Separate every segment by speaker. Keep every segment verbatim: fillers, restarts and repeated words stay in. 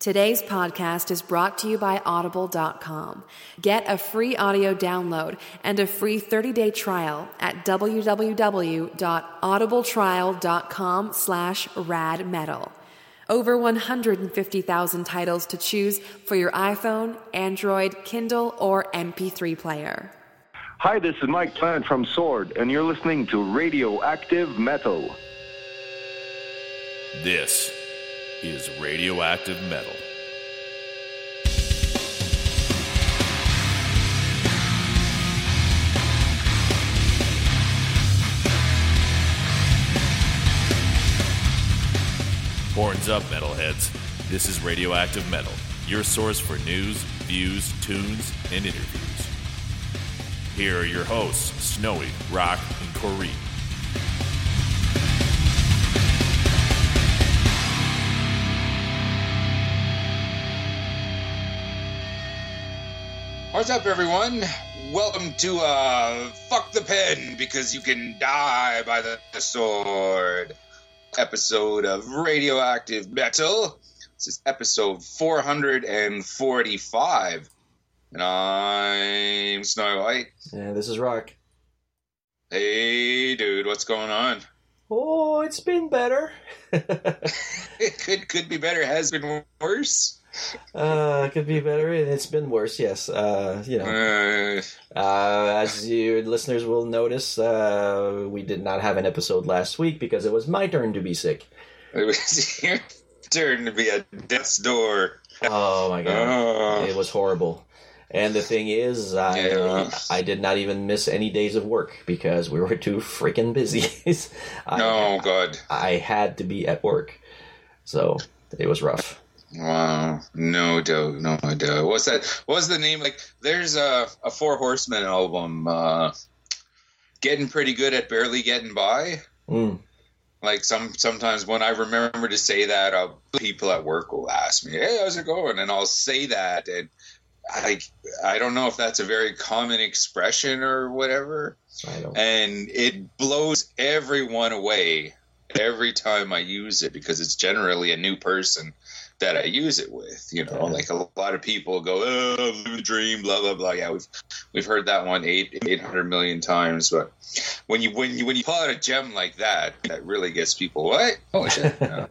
Speaker 1: Today's podcast is brought to you by Audible dot com. Get a free audio download and a free thirty-day trial at www.audibletrial.com slash radmetal. Over one hundred fifty thousand titles to choose for your iPhone, Android, Kindle, or M P three player.
Speaker 2: Hi, this is Mike Plant from Sword, and you're listening to Radioactive Metal.
Speaker 3: This is Radioactive Metal. Horns up, metalheads. This is Radioactive Metal, your source for news, views, tunes, and interviews. Here are your hosts, Snowy, Rock, and Corey.
Speaker 4: What's up, everyone? Welcome to uh, Fuck the Pen, because you can die by the sword episode of Radioactive Metal. This is episode four hundred forty-five. And I'm Snow White.
Speaker 5: And this is Rock.
Speaker 4: Hey, dude, what's going on?
Speaker 5: Oh, it's been better.
Speaker 4: It could could be better. Has been worse.
Speaker 5: Uh, it could be better, and it's been worse, yes. Uh, you know,
Speaker 4: Uh,
Speaker 5: uh, as your listeners will notice, uh, we did not have an episode last week because it was my turn to be sick.
Speaker 4: it was your turn to be at death's door.
Speaker 5: Oh my god,
Speaker 4: Oh.
Speaker 5: it was horrible. And the thing is, I
Speaker 4: Yeah.
Speaker 5: I did not even miss any days of work because we were too freaking busy. I,
Speaker 4: Oh, God.
Speaker 5: I had to be at work, so it was rough.
Speaker 4: Wow, no doubt, no doubt. What's that? What's the name? Like, there's a, a Four Horsemen album, uh, getting pretty good at barely getting by.
Speaker 5: Mm.
Speaker 4: Like, some sometimes when I remember to say that, uh, people at work will ask me, "Hey, how's it going?" And I'll say that, and I I don't know if that's a very common expression or whatever,
Speaker 5: I don't.
Speaker 4: and it blows everyone away every time I use it because it's generally a new person that I use it with, you know,
Speaker 5: Yeah.
Speaker 4: like a lot of people go, "Oh, living the dream," blah blah blah. Yeah, we've we've heard that one eight eight hundred million times, but when you when you when you pull out a gem like that, that really gets people what? Oh shit! Yeah.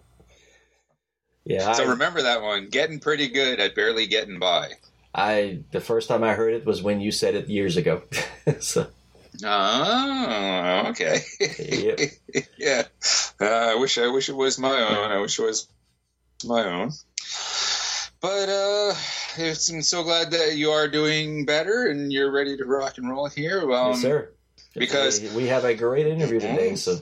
Speaker 5: Yeah,
Speaker 4: So
Speaker 5: I,
Speaker 4: remember that one, getting pretty good at barely getting by.
Speaker 5: I the first time I heard it was when you said it years ago. So
Speaker 4: Oh, okay.
Speaker 5: Yep.
Speaker 4: Yeah, uh, I wish I wish it was my own. I wish it was my own. But uh, it's, I'm so glad that you are doing better and you're ready to rock and roll here. Um,
Speaker 5: yes, sir.
Speaker 4: because-
Speaker 5: we, we have a great interview today. So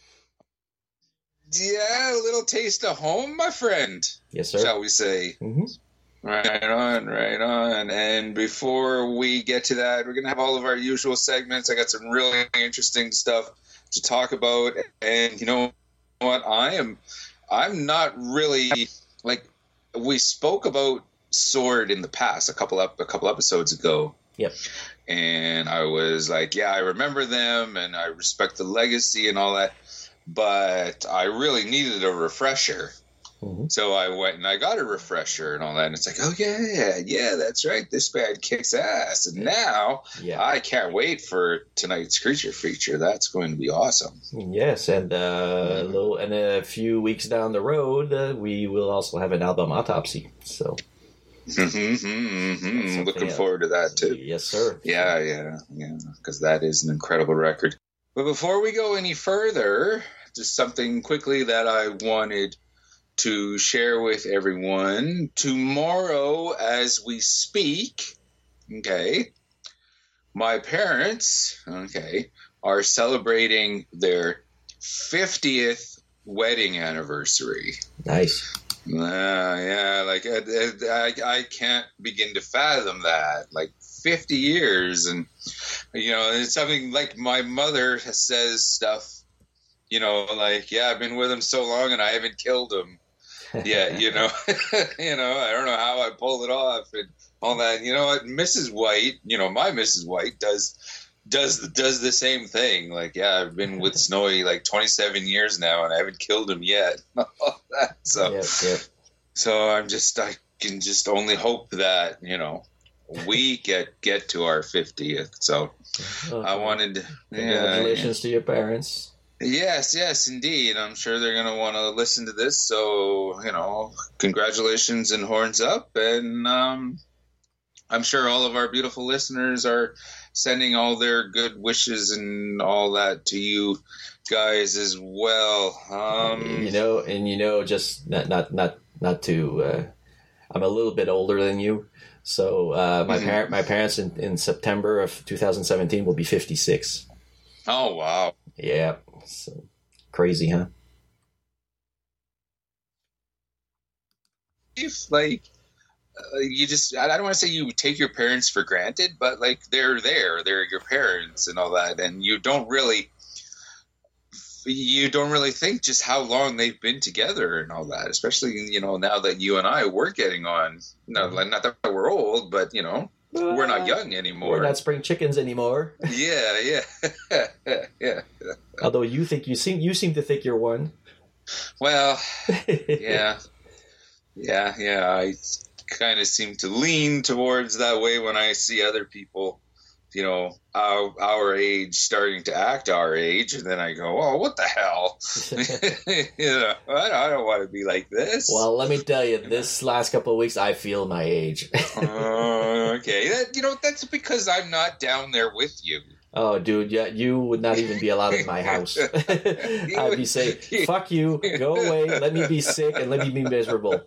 Speaker 4: Yeah, a little taste of home, my friend,
Speaker 5: yes, sir.
Speaker 4: shall we say.
Speaker 5: hmm
Speaker 4: Right on, right on. And before we get to that, we're going to have all of our usual segments. I got some really interesting stuff to talk about. And you know what? I am, I'm not really, like, we spoke about Sword in the past, a couple up, a couple episodes ago.
Speaker 5: Yep.
Speaker 4: And I was like, yeah, I remember them and I respect the legacy and all that. But I really needed a refresher.
Speaker 5: hmm
Speaker 4: So I went and I got a refresher and all that. And it's like, oh, yeah, yeah, that's right. This band kicks ass. And now
Speaker 5: Yeah.
Speaker 4: I can't wait for tonight's Creature feature. That's going to be awesome.
Speaker 5: Yes, and uh, a little, and a few weeks down the road, uh, we will also have an album autopsy. So
Speaker 4: Mm-hmm, Looking
Speaker 5: else.
Speaker 4: forward to that, too.
Speaker 5: yes, sir.
Speaker 4: Yeah, yeah, yeah, because that is an incredible record. But before we go any further, just something quickly that I wanted to share with everyone. Tomorrow, as we speak, okay, my parents, okay, are celebrating their fiftieth wedding anniversary.
Speaker 5: Nice.
Speaker 4: Uh, yeah, like I, I, I can't begin to fathom that. Like fifty years, and you know, it's something like my mother says stuff. You know, like, yeah, I've been with him so long, and I haven't killed him. Yeah, you know, you know, I don't know how I pulled it off and all that. You know what, Missus White, you know, my Missus White does does does the same thing. Like, yeah, I've been with Snowy like twenty-seven years now, and I haven't killed him yet. All that. So,
Speaker 5: Yep, yep.
Speaker 4: So I'm just, I can just only hope that, you know, we get get to our fiftieth. So
Speaker 5: Okay.
Speaker 4: I wanted,
Speaker 5: Congratulations
Speaker 4: yeah,
Speaker 5: to your parents.
Speaker 4: yes, yes, indeed. I'm sure they're going to want to listen to this. So, you know, congratulations and horns up. And um, I'm sure all of our beautiful listeners are sending all their good wishes and all that to you guys as well. Um,
Speaker 5: You know, and you know, just not not not not to. Uh, I'm a little bit older than you, so uh, my
Speaker 4: Mhm.
Speaker 5: parent my parents in, in September of two thousand seventeen will be fifty-six.
Speaker 4: oh, wow.
Speaker 5: Yeah, so crazy, huh?
Speaker 4: If, like, uh, you just, I don't want to say you take your parents for granted, but, like, they're there. They're your parents and all that. And you don't really, you don't really think just how long they've been together and all that, especially, you know, now that you and I were getting on. No, like, not that we're old, but, you know, we're not young anymore.
Speaker 5: We're not spring chickens anymore.
Speaker 4: Yeah, yeah, yeah.
Speaker 5: Although you think you seem you seem to think you're one.
Speaker 4: Well, yeah, yeah, yeah. I kind of seem to lean towards that way when I see other people, you know, our, our age starting to act our age, and then I go, "Oh, what the hell?" you know, I, I don't want to be like this.
Speaker 5: Well, let me tell you, this last couple of weeks, I feel my age.
Speaker 4: uh, okay, that, you know, that's because I'm not down there with you.
Speaker 5: Oh, dude, yeah, you would not even be allowed in my house. I'd be saying, fuck you, go away, let me be sick, and let me be miserable.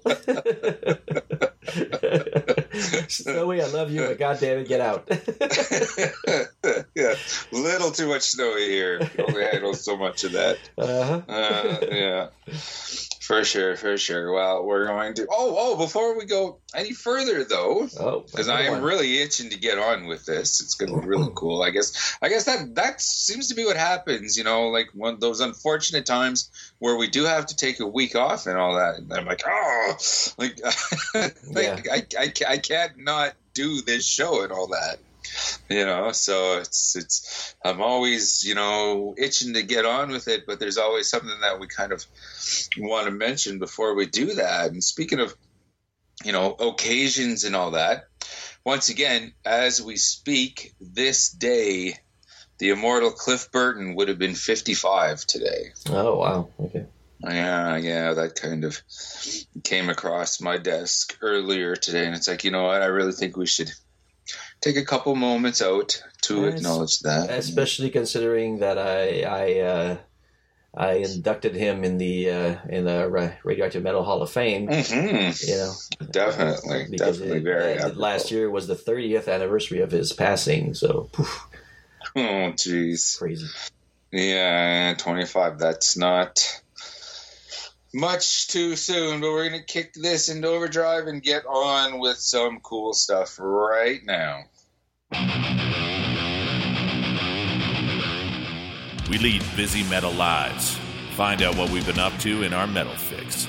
Speaker 5: Snowy, I love you, but goddamn it, get out.
Speaker 4: Yeah, little too much Snowy here. You only handle so much of that.
Speaker 5: Uh-huh.
Speaker 4: Uh, yeah, for sure, for sure. Well, we're going to. Oh, oh! Before we go any further, though,
Speaker 5: Oh,
Speaker 4: because I am really itching to get on with this. It's going to be really cool. I guess. I guess that that seems to be what happens. You know, like one of those unfortunate times where we do have to take a week off and all that. And I'm like, oh, like, like
Speaker 5: Yeah.
Speaker 4: I, I, I can't not do this show and all that. You know, so it's it's I'm always, you know, itching to get on with it, but there's always something that we kind of want to mention before we do that. And speaking of, you know, occasions and all that, once again, as we speak this day, the immortal Cliff Burton would have been fifty-five today.
Speaker 5: Oh, wow, okay.
Speaker 4: Yeah, yeah, that kind of came across my desk earlier today, and it's like, you know what, I really think we should take a couple moments out to
Speaker 5: Yes.
Speaker 4: acknowledge that.
Speaker 5: Especially considering that I I uh, I inducted him in the uh, in the Ra- Radioactive Metal Hall of Fame.
Speaker 4: Mm-hmm.
Speaker 5: You know,
Speaker 4: Definitely,
Speaker 5: because
Speaker 4: definitely
Speaker 5: it-
Speaker 4: very
Speaker 5: uh,
Speaker 4: apropos.
Speaker 5: last year was the thirtieth anniversary of his passing. So poof,
Speaker 4: Oh, jeez.
Speaker 5: crazy.
Speaker 4: Yeah, twenty-five, that's not much too soon, but we're going to kick this into overdrive and get on with some cool stuff right now.
Speaker 3: We lead busy metal lives. Find out what we've been up to in our metal fix.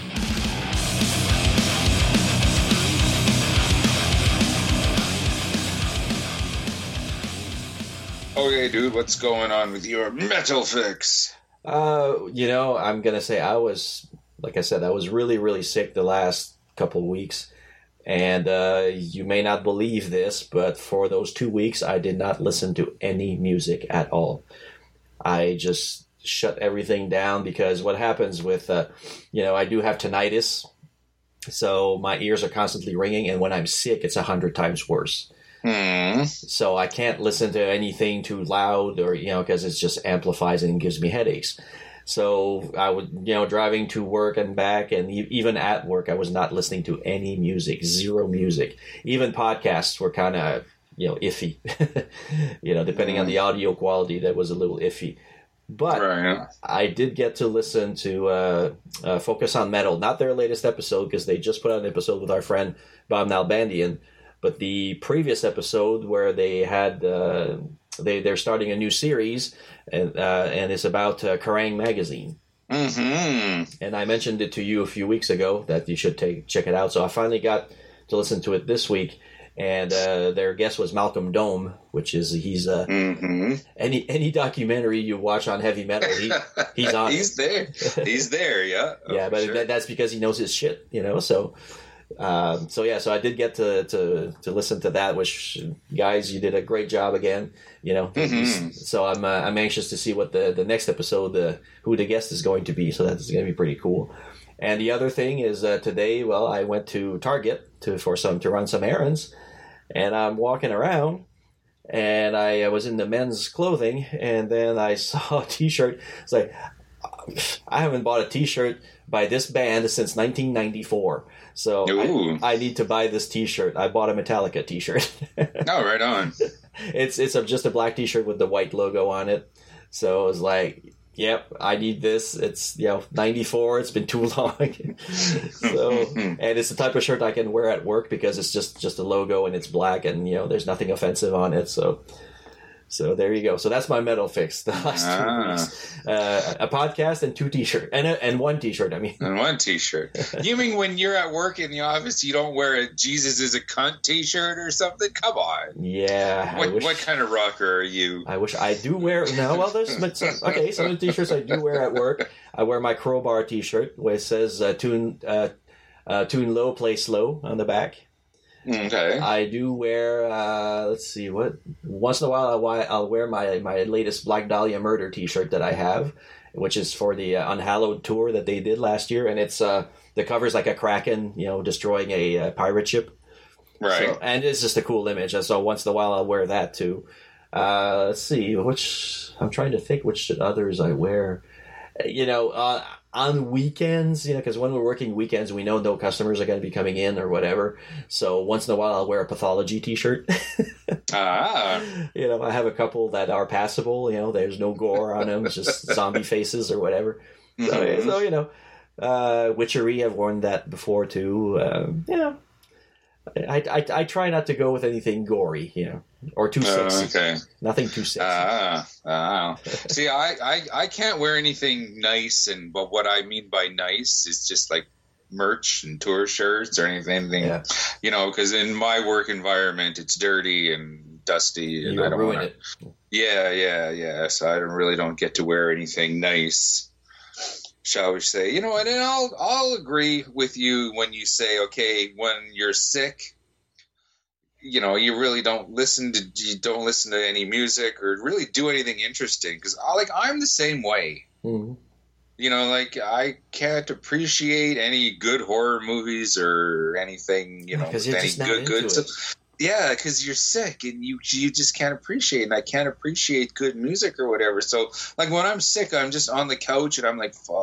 Speaker 4: Okay, dude, what's going on with your metal fix?
Speaker 5: Uh, you know, I'm gonna say I was, like I said, I was really, really sick the last couple weeks, and uh, you may not believe this, but for those two weeks, I did not listen to any music at all. I just shut everything down because what happens with, uh, you know, I do have tinnitus, so my ears are constantly ringing, and when I'm sick, it's a hundred times worse.
Speaker 4: Hmm.
Speaker 5: So I can't listen to anything too loud, or you know, because it just amplifies and gives me headaches. So I would, you know, driving to work and back, and e- even at work, I was not listening to any music, zero music. Even podcasts were kind of, you know, iffy. you know, depending on the audio quality, that was a little iffy. But
Speaker 4: Right.
Speaker 5: I did get to listen to uh, uh, Focus on Metal, not their latest episode, because they just put out an episode with our friend Bob Nalbandian, but the previous episode where they had uh, they they're starting a new series, and uh, and it's about uh, Kerrang! Magazine.
Speaker 4: Mm-hmm.
Speaker 5: And I mentioned it to you a few weeks ago that you should take check it out. So I finally got to listen to it this week, and uh, their guest was Malcolm Dome, which is he's uh,
Speaker 4: mm-hmm.
Speaker 5: any any documentary you watch on heavy metal, he he's on.
Speaker 4: he's
Speaker 5: it.
Speaker 4: there. He's there. Yeah. Oh,
Speaker 5: yeah, but
Speaker 4: sure.
Speaker 5: that, that's because he knows his shit, you know. So, um, so yeah, so I did get to, to, to listen to that. Which guys, you did a great job again, you know.
Speaker 4: Mm-hmm.
Speaker 5: So I'm uh, I'm anxious to see what the, the next episode, the who the guest is going to be. So that's going to be pretty cool. And the other thing is uh, today, well, I went to Target to for some to run some errands, and I'm walking around, and I, I was in the men's clothing, and then I saw a T-shirt. It's like, I haven't bought a T-shirt by this band since nineteen ninety-four, so I, I need to buy this T-shirt. I bought a Metallica T-shirt.
Speaker 4: Oh, right on.
Speaker 5: It's it's a, just a black T-shirt with the white logo on it. So it was like, yep, I need this. It's, you know, ninety-four. It's been too long. So, and it's the type of shirt I can wear at work because it's just, just a logo and it's black and, you know, there's nothing offensive on it. So, so there you go. So that's my metal fix the last
Speaker 4: ah.
Speaker 5: two weeks. Uh, a podcast and two T-shirts and a, and one T-shirt. I mean,
Speaker 4: and one T-shirt. You mean when you're at work in the office, you don't wear a Jesus is a cunt T-shirt or something? Come on.
Speaker 5: Yeah.
Speaker 4: What,
Speaker 5: wish,
Speaker 4: what kind of rocker are you?
Speaker 5: I wish I do wear. No, well, there's some, okay. Some of the T-shirts I do wear at work. I wear my Crowbar T-shirt where it says uh, "Tune uh, uh, Tune Low, Play Slow" on the back.
Speaker 4: Okay.
Speaker 5: I do wear. Uh, let's see what. Once in a while, I'll, I'll wear my my latest Black Dahlia Murder T-shirt that I have, which is for the uh, Unhallowed tour that they did last year, and it's uh the cover's like a kraken, you know, destroying a, a pirate ship.
Speaker 4: Right.
Speaker 5: So, and it's just a cool image, and so once in a while I'll wear that too. Uh, let's see which. I'm trying to think which others I wear. You know, uh, on weekends, you know, because when we're working weekends, we know no customers are going to be coming in or whatever. So once in a while, I'll wear a Pathology T-shirt.
Speaker 4: Ah.
Speaker 5: You know, I have a couple that are passable. You know, there's no gore on them, it's just zombie faces or whatever. So,
Speaker 4: Mm-hmm.
Speaker 5: so you know, uh, Witchery, I've worn that before too. Um, you know, I, I I try not to go with anything gory, you know, or too sexy.
Speaker 4: Uh, okay.
Speaker 5: Nothing too sexy.
Speaker 4: Ah, ah. See, I, I, I can't wear anything nice, and but what I mean by nice is just like merch and tour shirts or anything, anything
Speaker 5: Yeah.
Speaker 4: you know, because in my work environment, it's dirty and dusty, and
Speaker 5: You
Speaker 4: I don't
Speaker 5: ruin
Speaker 4: want
Speaker 5: it.
Speaker 4: Yeah, yeah, yeah. So I don't really don't get to wear anything nice, shall we say? You know, and then I'll I'll agree with you when you say, okay, when you're sick, you know, you really don't listen to you don't listen to any music or really do anything interesting because, like, I'm the same way.
Speaker 5: Mm-hmm.
Speaker 4: You know, like I can't appreciate any good horror movies or anything. You know,
Speaker 5: because you're
Speaker 4: any
Speaker 5: just not
Speaker 4: good
Speaker 5: into
Speaker 4: good
Speaker 5: it.
Speaker 4: stuff. Yeah, because you're sick and you you just can't appreciate, and I can't appreciate good music or whatever. So, like when I'm sick, I'm just on the couch and I'm like, fuck.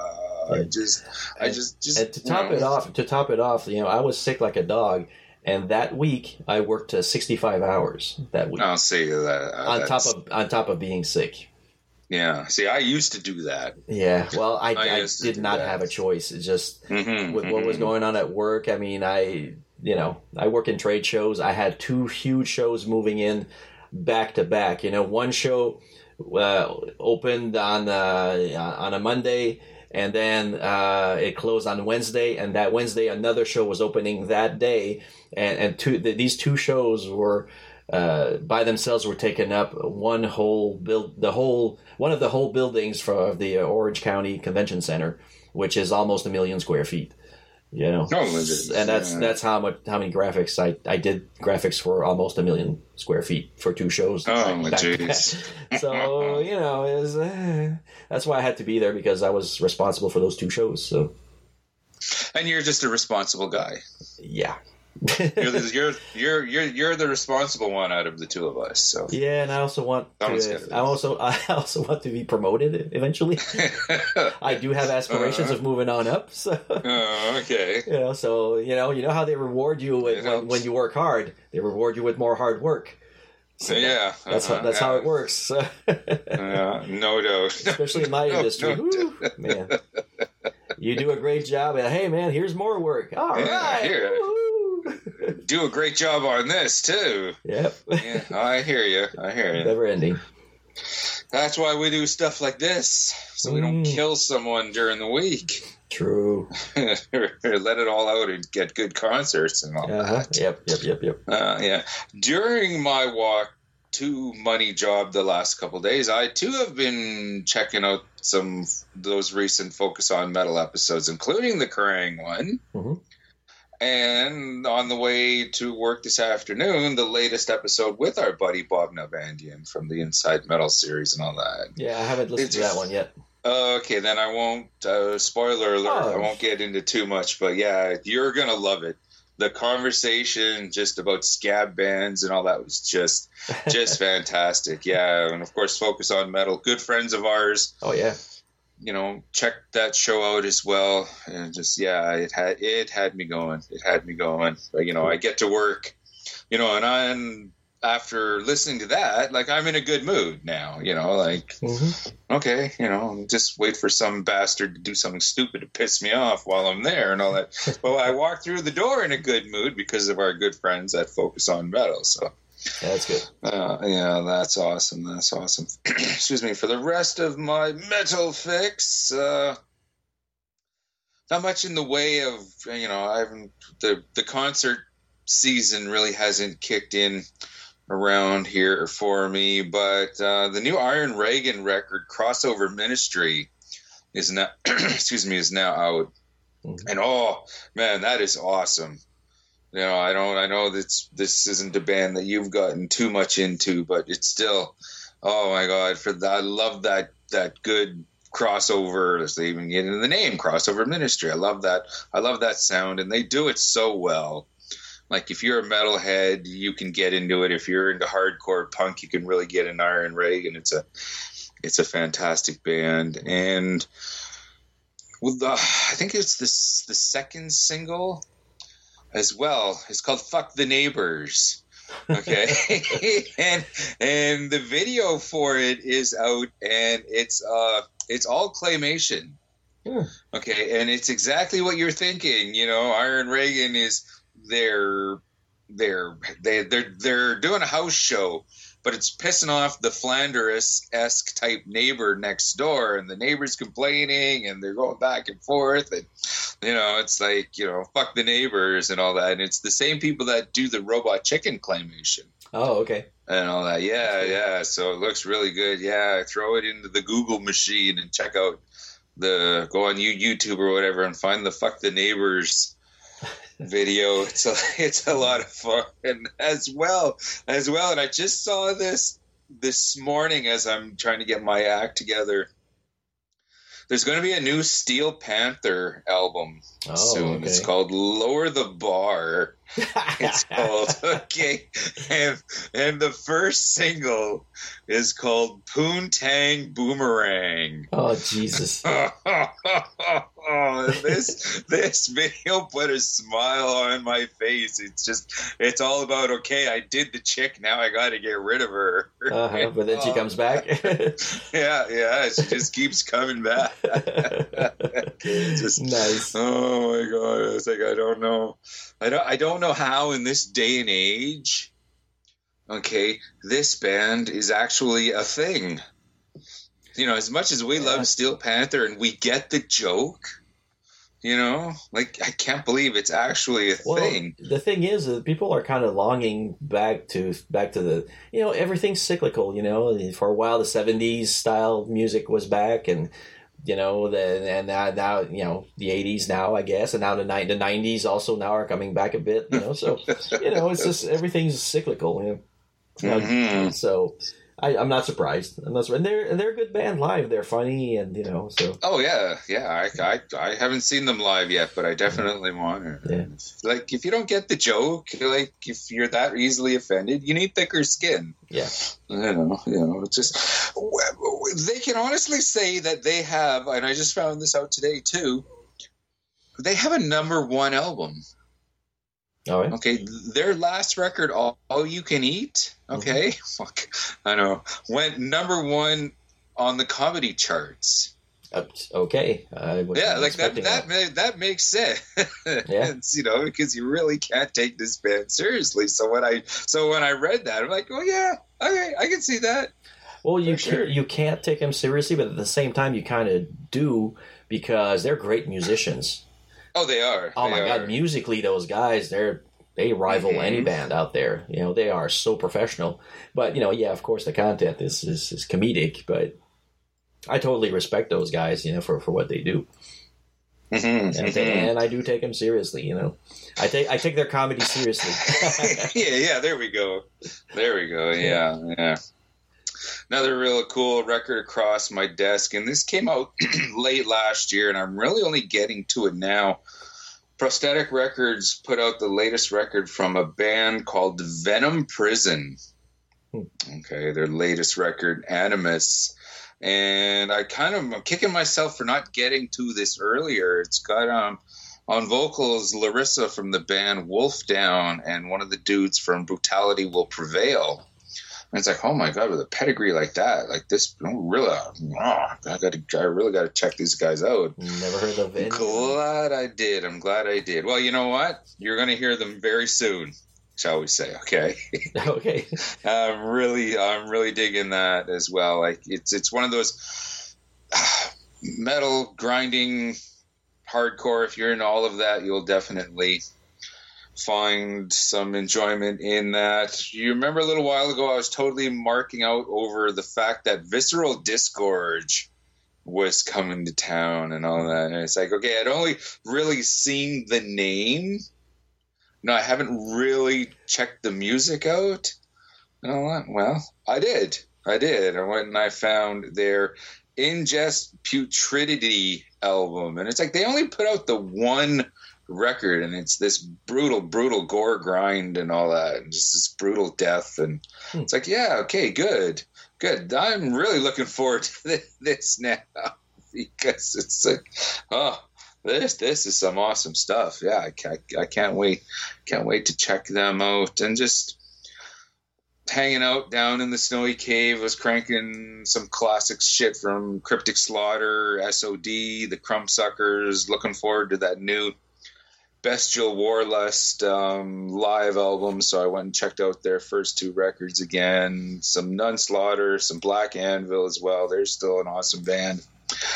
Speaker 4: I just, I just, just.
Speaker 5: And to top
Speaker 4: you know.
Speaker 5: it off, to top it off, you know, I was sick like a dog, and that week I worked uh, sixty-five hours that week
Speaker 4: I'll see that uh,
Speaker 5: on top
Speaker 4: that's-
Speaker 5: of on top of being sick.
Speaker 4: Yeah, see, I used to do that.
Speaker 5: Yeah, well, I,
Speaker 4: I
Speaker 5: I,
Speaker 4: used to
Speaker 5: did
Speaker 4: do
Speaker 5: not
Speaker 4: that.
Speaker 5: have a choice. It's just
Speaker 4: Mhm,
Speaker 5: with what was
Speaker 4: mhm.
Speaker 5: going on at work. I mean, I you know I work in trade shows. I had two huge shows moving in back to back. You know, one show uh, opened on uh, on a Monday. And then uh, it closed on Wednesday, and that Wednesday another show was opening that day, and and two th- these two shows were uh, by themselves were taking up one whole build the whole one of the whole buildings for the uh, Orange County Convention Center, which is almost a million square feet. You know,
Speaker 4: Oh, legit.
Speaker 5: and that's
Speaker 4: Yeah.
Speaker 5: that's how much how many graphics I, I did graphics for almost a million square feet for two shows.
Speaker 4: Oh,
Speaker 5: back- back to
Speaker 4: jeez.
Speaker 5: back. So you know, it was, uh, that's why I had to be there because I was responsible for those two shows. So
Speaker 4: And you're just a responsible guy.
Speaker 5: yeah,
Speaker 4: You're the, you're you're you're you're the responsible one out of the two of us. So
Speaker 5: yeah, and I also want
Speaker 4: Someone's
Speaker 5: to.
Speaker 4: gotta
Speaker 5: I also I also want to be promoted eventually. I do have aspirations
Speaker 4: Uh-huh.
Speaker 5: of moving on up. So.
Speaker 4: Oh, okay.
Speaker 5: You know, so you know, you know how they reward you with,
Speaker 4: It
Speaker 5: when,
Speaker 4: helps.
Speaker 5: when you work hard. They reward you with more hard work. So
Speaker 4: Yeah,
Speaker 5: that's
Speaker 4: uh-huh,
Speaker 5: how, that's
Speaker 4: yeah.
Speaker 5: how it works. So,
Speaker 4: Yeah, no doubt.
Speaker 5: especially in my
Speaker 4: No,
Speaker 5: industry,
Speaker 4: no
Speaker 5: Woo, man. You do a great job, and hey, man, here's more work. All
Speaker 4: Yeah,
Speaker 5: right,
Speaker 4: here.
Speaker 5: woo.
Speaker 4: Do a great job on this too.
Speaker 5: Yep,
Speaker 4: Yeah, I hear you. I hear you.
Speaker 5: never ending.
Speaker 4: That's why we do stuff like this, so we don't
Speaker 5: Mm.
Speaker 4: kill someone during the week.
Speaker 5: True.
Speaker 4: Let it all out and get good concerts and all
Speaker 5: Uh-huh.
Speaker 4: that.
Speaker 5: Yep, yep, yep, yep.
Speaker 4: Uh, yeah. During my walk to Money Job the last couple of days, I too have been checking out some of those recent Focus on Metal episodes, including the Kerrang one.
Speaker 5: Mhm.
Speaker 4: And on the way to work this afternoon, the latest episode with our buddy Bob Nalbandian from the Inside Metal series and all that.
Speaker 5: Yeah, I haven't listened to
Speaker 4: It's-
Speaker 5: that one yet.
Speaker 4: Okay, then I won't, uh, spoiler alert,
Speaker 5: Oh.
Speaker 4: I won't get into too much, but yeah, you're going to love it. The conversation just about scab bands and all that was just, just fantastic. Yeah, and of course, Focus on Metal, good friends of ours.
Speaker 5: Oh, yeah.
Speaker 4: You know, check that show out as well. And just, yeah, it had, it had me going. It had me going. But, you know, I get to work, you know, and I'm, after listening to that, like, I'm in a good mood now, you know, like,
Speaker 5: Mhm.
Speaker 4: okay, you know, just wait for some bastard to do something stupid to piss me off while I'm there and all that. Well, I walk through the door in a good mood because of our good friends at Focus on Metal. So,
Speaker 5: Yeah, that's good.
Speaker 4: uh, yeah, that's awesome. That's awesome. Excuse me. For the rest of my metal fix, uh, not much in the way of, you know, I haven't, the, the concert season really hasn't kicked in around here for me, but uh, the new Iron Reagan record, Crossover Ministry, is now, excuse me, is now out.
Speaker 5: Mhm.
Speaker 4: And oh man, that is awesome. You know, I don't, I know that's, this isn't a band that you've gotten too much into, but it's still, oh my God, for that, I love that, that good crossover. They even get in the name, Crossover Ministry. I love that. I love that sound, and they do it so well. Like, if you're a metalhead, you can get into it. If you're into hardcore punk, you can really get an Iron Reagan. It's a, it's a fantastic band. And with the, I think it's this, the second single as well. It's called "Fuck the Neighbors." Okay, and and the video for it is out, and it's uh, it's all claymation.
Speaker 5: Hmm.
Speaker 4: Okay, and it's exactly what you're thinking. You know, Iron Reagan is they're they're they they're they're doing a house show, but it's pissing off the Flanders-esque type neighbor next door, and the neighbor's complaining, and they're going back and forth, and you know, it's like, you know, fuck the neighbors and all that. And it's the same people that do the Robot Chicken claymation
Speaker 5: Oh, okay.
Speaker 4: and all that. Yeah, yeah. So it looks really good. Yeah, throw it into the Google machine and check out the, go on YouTube or whatever and find the Fuck the Neighbors video. It's a, it's a lot of fun as well, as well. And I just saw this this morning as I'm trying to get my act together. There's going to be a new Steel Panther album
Speaker 5: Oh,
Speaker 4: soon.
Speaker 5: okay.
Speaker 4: It's called Lower the Bar. It's called, okay. And, and the first single is called Poontang Boomerang.
Speaker 5: Oh, Jesus.
Speaker 4: this this video put a smile on my face. It's just, it's all about, okay, I did the chick, now I got to get rid of her.
Speaker 5: Uh-huh, but then she
Speaker 4: Oh,
Speaker 5: comes back.
Speaker 4: yeah, yeah, she just keeps coming back. It's just,
Speaker 5: Nice.
Speaker 4: oh my God, it's like, I don't know, I don't, I don't know how in this day and age, okay, this band is actually a thing. You know, as much as we
Speaker 5: Yeah.
Speaker 4: love Steel Panther and we get the joke, you know, like, I can't believe it's actually a
Speaker 5: Well,
Speaker 4: thing.
Speaker 5: the thing is that people are kind of longing back to back to the, you know, everything's cyclical. You know, for a while the seventies style music was back, and you know, the and now, now you know the eighties now, I guess, and now the ni- the nineties also now are coming back a bit. You know, so you know, it's just everything's cyclical. You know,
Speaker 4: Mhm.
Speaker 5: so. I, I'm not surprised. I'm not surprised. And they're they're a good band live. They're funny, and you know, so
Speaker 4: Oh yeah, yeah. I, I I haven't seen them live yet, but I definitely want to.
Speaker 5: Yeah.
Speaker 4: Like, if you don't get the joke, like, if you're that easily offended, you need thicker skin.
Speaker 5: yeah.
Speaker 4: You know, you know, it's just, they can honestly say that they have, and I just found this out today too. They have a number one album.
Speaker 5: All right.
Speaker 4: Okay, their last record, All, All You Can Eat. Okay, fuck, I know, went number one on the comedy charts.
Speaker 5: Uh, okay. I was
Speaker 4: Yeah, like that.
Speaker 5: expecting
Speaker 4: That ma- that makes sense.
Speaker 5: Yeah.
Speaker 4: It's, you know, because you really can't take this band seriously. So when I so when I read that, I'm like, oh yeah, okay, I can see that.
Speaker 5: Well, you
Speaker 4: For sure.
Speaker 5: can't, you can't take them seriously, but at the same time, you kind of do because they're great musicians.
Speaker 4: Oh, they are.
Speaker 5: Oh
Speaker 4: they
Speaker 5: my
Speaker 4: are.
Speaker 5: god, musically, those guys, they're they rival
Speaker 4: Mhm.
Speaker 5: any band out there. You know, they are so professional. But you know, yeah, of course, the content is is, is comedic, but I totally respect those guys. You know, for, for what they do,
Speaker 4: Mhm,
Speaker 5: and,
Speaker 4: mhm.
Speaker 5: and I do take them seriously. You know, I take I take their comedy seriously.
Speaker 4: yeah, yeah, there we go. There we go. Yeah, yeah. Another real cool record across my desk, and this came out late last year, and I'm really only getting to it now. Prosthetic Records put out the latest record from a band called Venom Prison. Okay, their latest record, Animus. And I kind of, I'm kicking myself for not getting to this earlier. It's got um, on vocals Larissa from the band Wolf Down and one of the dudes from Brutality Will Prevail. And it's like, oh my god, with a pedigree like that, like this, really, oh, I got to, I really got to check these guys out.
Speaker 5: Never heard of
Speaker 4: I'm
Speaker 5: it.
Speaker 4: glad I did. I'm glad I did. Well, you know what? You're going to hear them very soon, shall we say? Okay.
Speaker 5: Okay.
Speaker 4: I'm really, I'm really digging that as well. Like it's, it's one of those uh, metal grinding, hardcore. If you're into all of that, you'll definitely find some enjoyment in that. You remember a little while ago, I was totally marking out over the fact that Visceral Disgorge was coming to town and all that. And it's like, okay, I'd only really seen the name. No, I haven't really checked the music out. And all that. Well, I did. I did. I went and I found their Ingest Putridity album. And it's like they only put out the one record, and it's this brutal, brutal gore grind and all that, and just this brutal death. And hmm. it's like, yeah, okay, good, good. I'm really looking forward to this now because it's like, oh, this this is some awesome stuff. Yeah, I, I, I can't wait, can't wait to check them out. And just hanging out down in the Snowy Cave, was cranking some classic shit from Cryptic Slaughter, S O D, the Crumbsuckers. Looking forward to that new Bestial Warlust um, live album, so I went and checked out their first two records again. Some Nunslaughter, some Black Anvil as well. They're still an awesome band.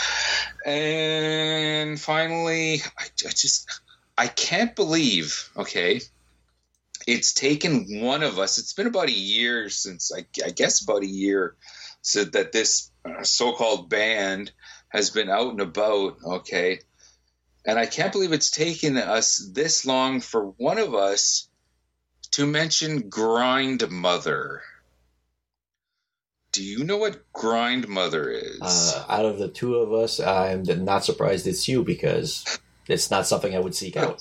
Speaker 4: And finally, I, I just, I can't believe, okay, it's taken one of us, it's been about a year since, I, I guess about a year, so that this uh, so-called band has been out and about, okay. And I can't believe it's taken us this long for one of us to mention Grindmother. Do you know what Grindmother is?
Speaker 5: Uh, out of the two of us, I'm not surprised it's you because it's not something I would seek out.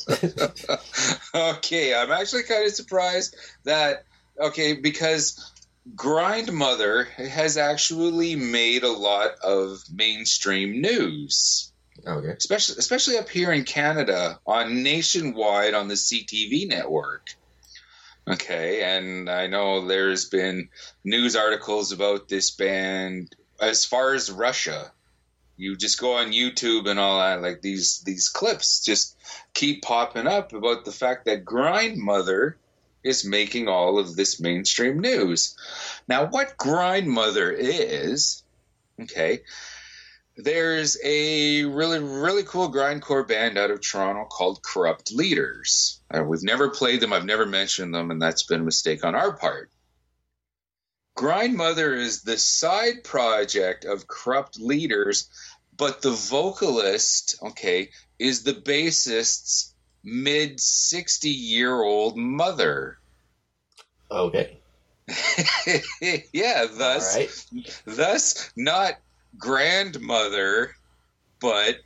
Speaker 4: Okay, I'm actually kind of surprised that, okay, because Grindmother has actually made a lot of mainstream news.
Speaker 5: Okay.
Speaker 4: Especially, especially up here in Canada, on nationwide on the C T V network. Okay, and I know there's been news articles about this band as far as Russia. You just go on YouTube and all that, like these these clips just keep popping up about the fact that Grindmother is making all of this mainstream news. Now, what Grindmother is, okay, there's a really, really cool grindcore band out of Toronto called Corrupt Leaders. Uh, we've never played them. I've never mentioned them, and that's been a mistake on our part. Grindmother is the side project of Corrupt Leaders, but the vocalist, okay, is the bassist's mid sixty-year-old mother.
Speaker 5: Okay.
Speaker 4: Yeah, thus,
Speaker 5: All right.
Speaker 4: thus not grandmother, but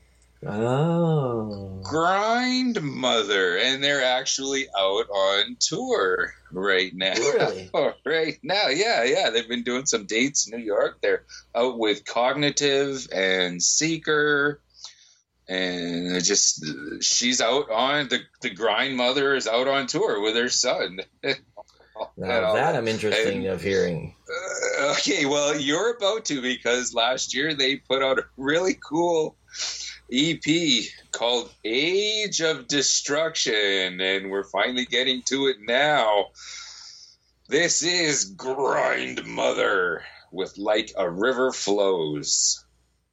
Speaker 5: oh,
Speaker 4: Grindmother, and they're actually out on tour right now.
Speaker 5: Really?
Speaker 4: Right now, yeah, yeah. They've been doing some dates in New York. They're out with Cognitive and Seeker, and it just she's out on the the Grindmother is out on tour with her son.
Speaker 5: now that I'm interested
Speaker 4: and,
Speaker 5: of hearing.
Speaker 4: Uh, okay, well, you're about to, because last year they put out a really cool E P called Age of Destruction, and we're finally getting to it now. This is Grindmother with Like a River Flows.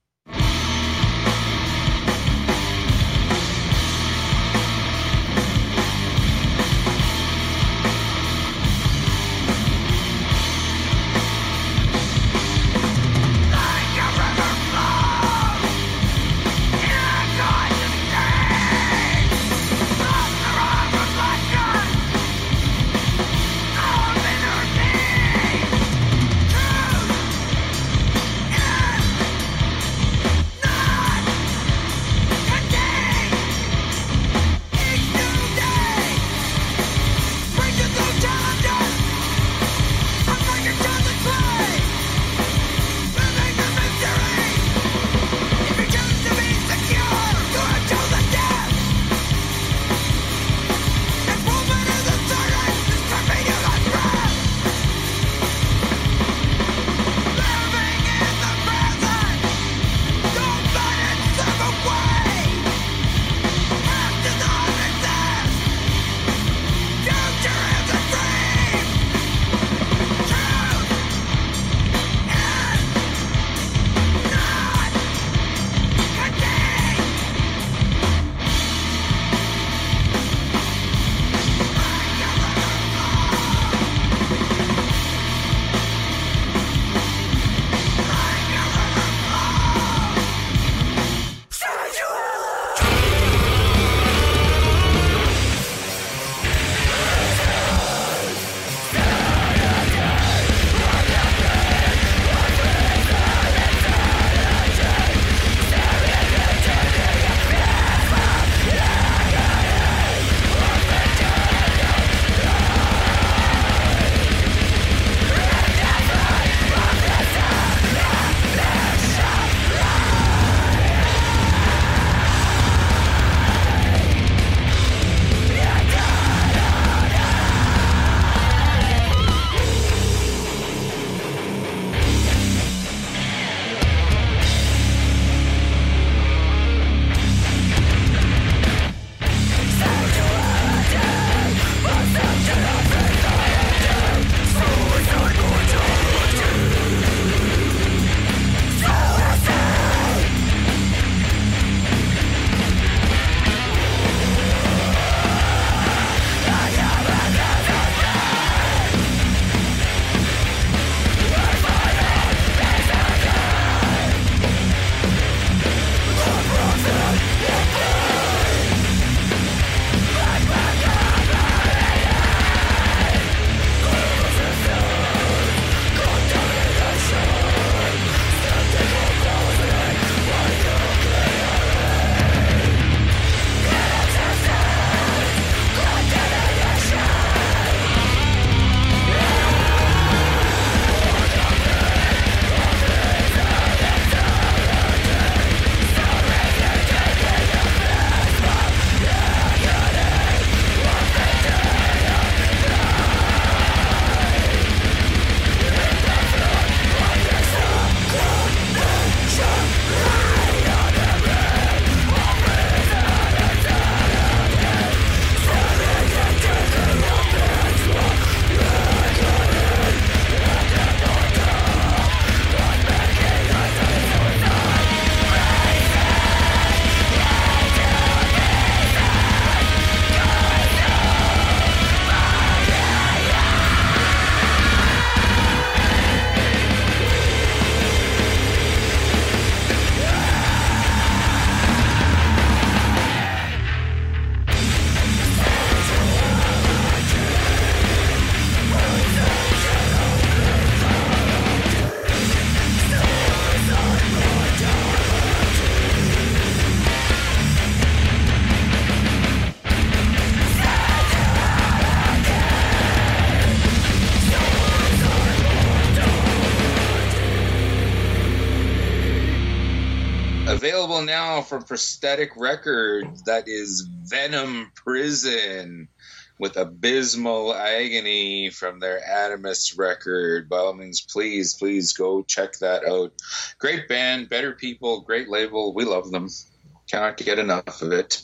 Speaker 4: Available now from Prosthetic Records, that is Venom Prison with Abysmal Agony from their Animus record. By all means, please, please go check that out. Great band, better people, great label. We love them. Cannot get enough of it.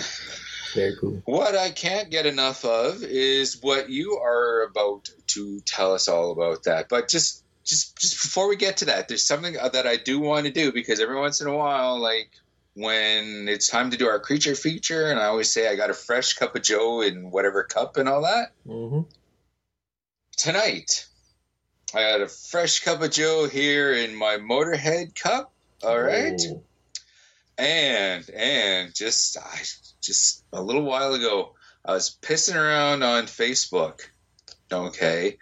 Speaker 5: Very cool.
Speaker 4: What I can't get enough of is what you are about to tell us all about that. But just just just before we get to that, there's something that I do want to do, because every once in a while, like when it's time to do our creature feature, and I always say I got a fresh cup of Joe in whatever cup and all that.
Speaker 5: Mm-hmm.
Speaker 4: Tonight, I got a fresh cup of Joe here in my Motorhead cup. All right.
Speaker 5: Oh.
Speaker 4: And and just I, just a little while ago, I was pissing around on Facebook. Okay.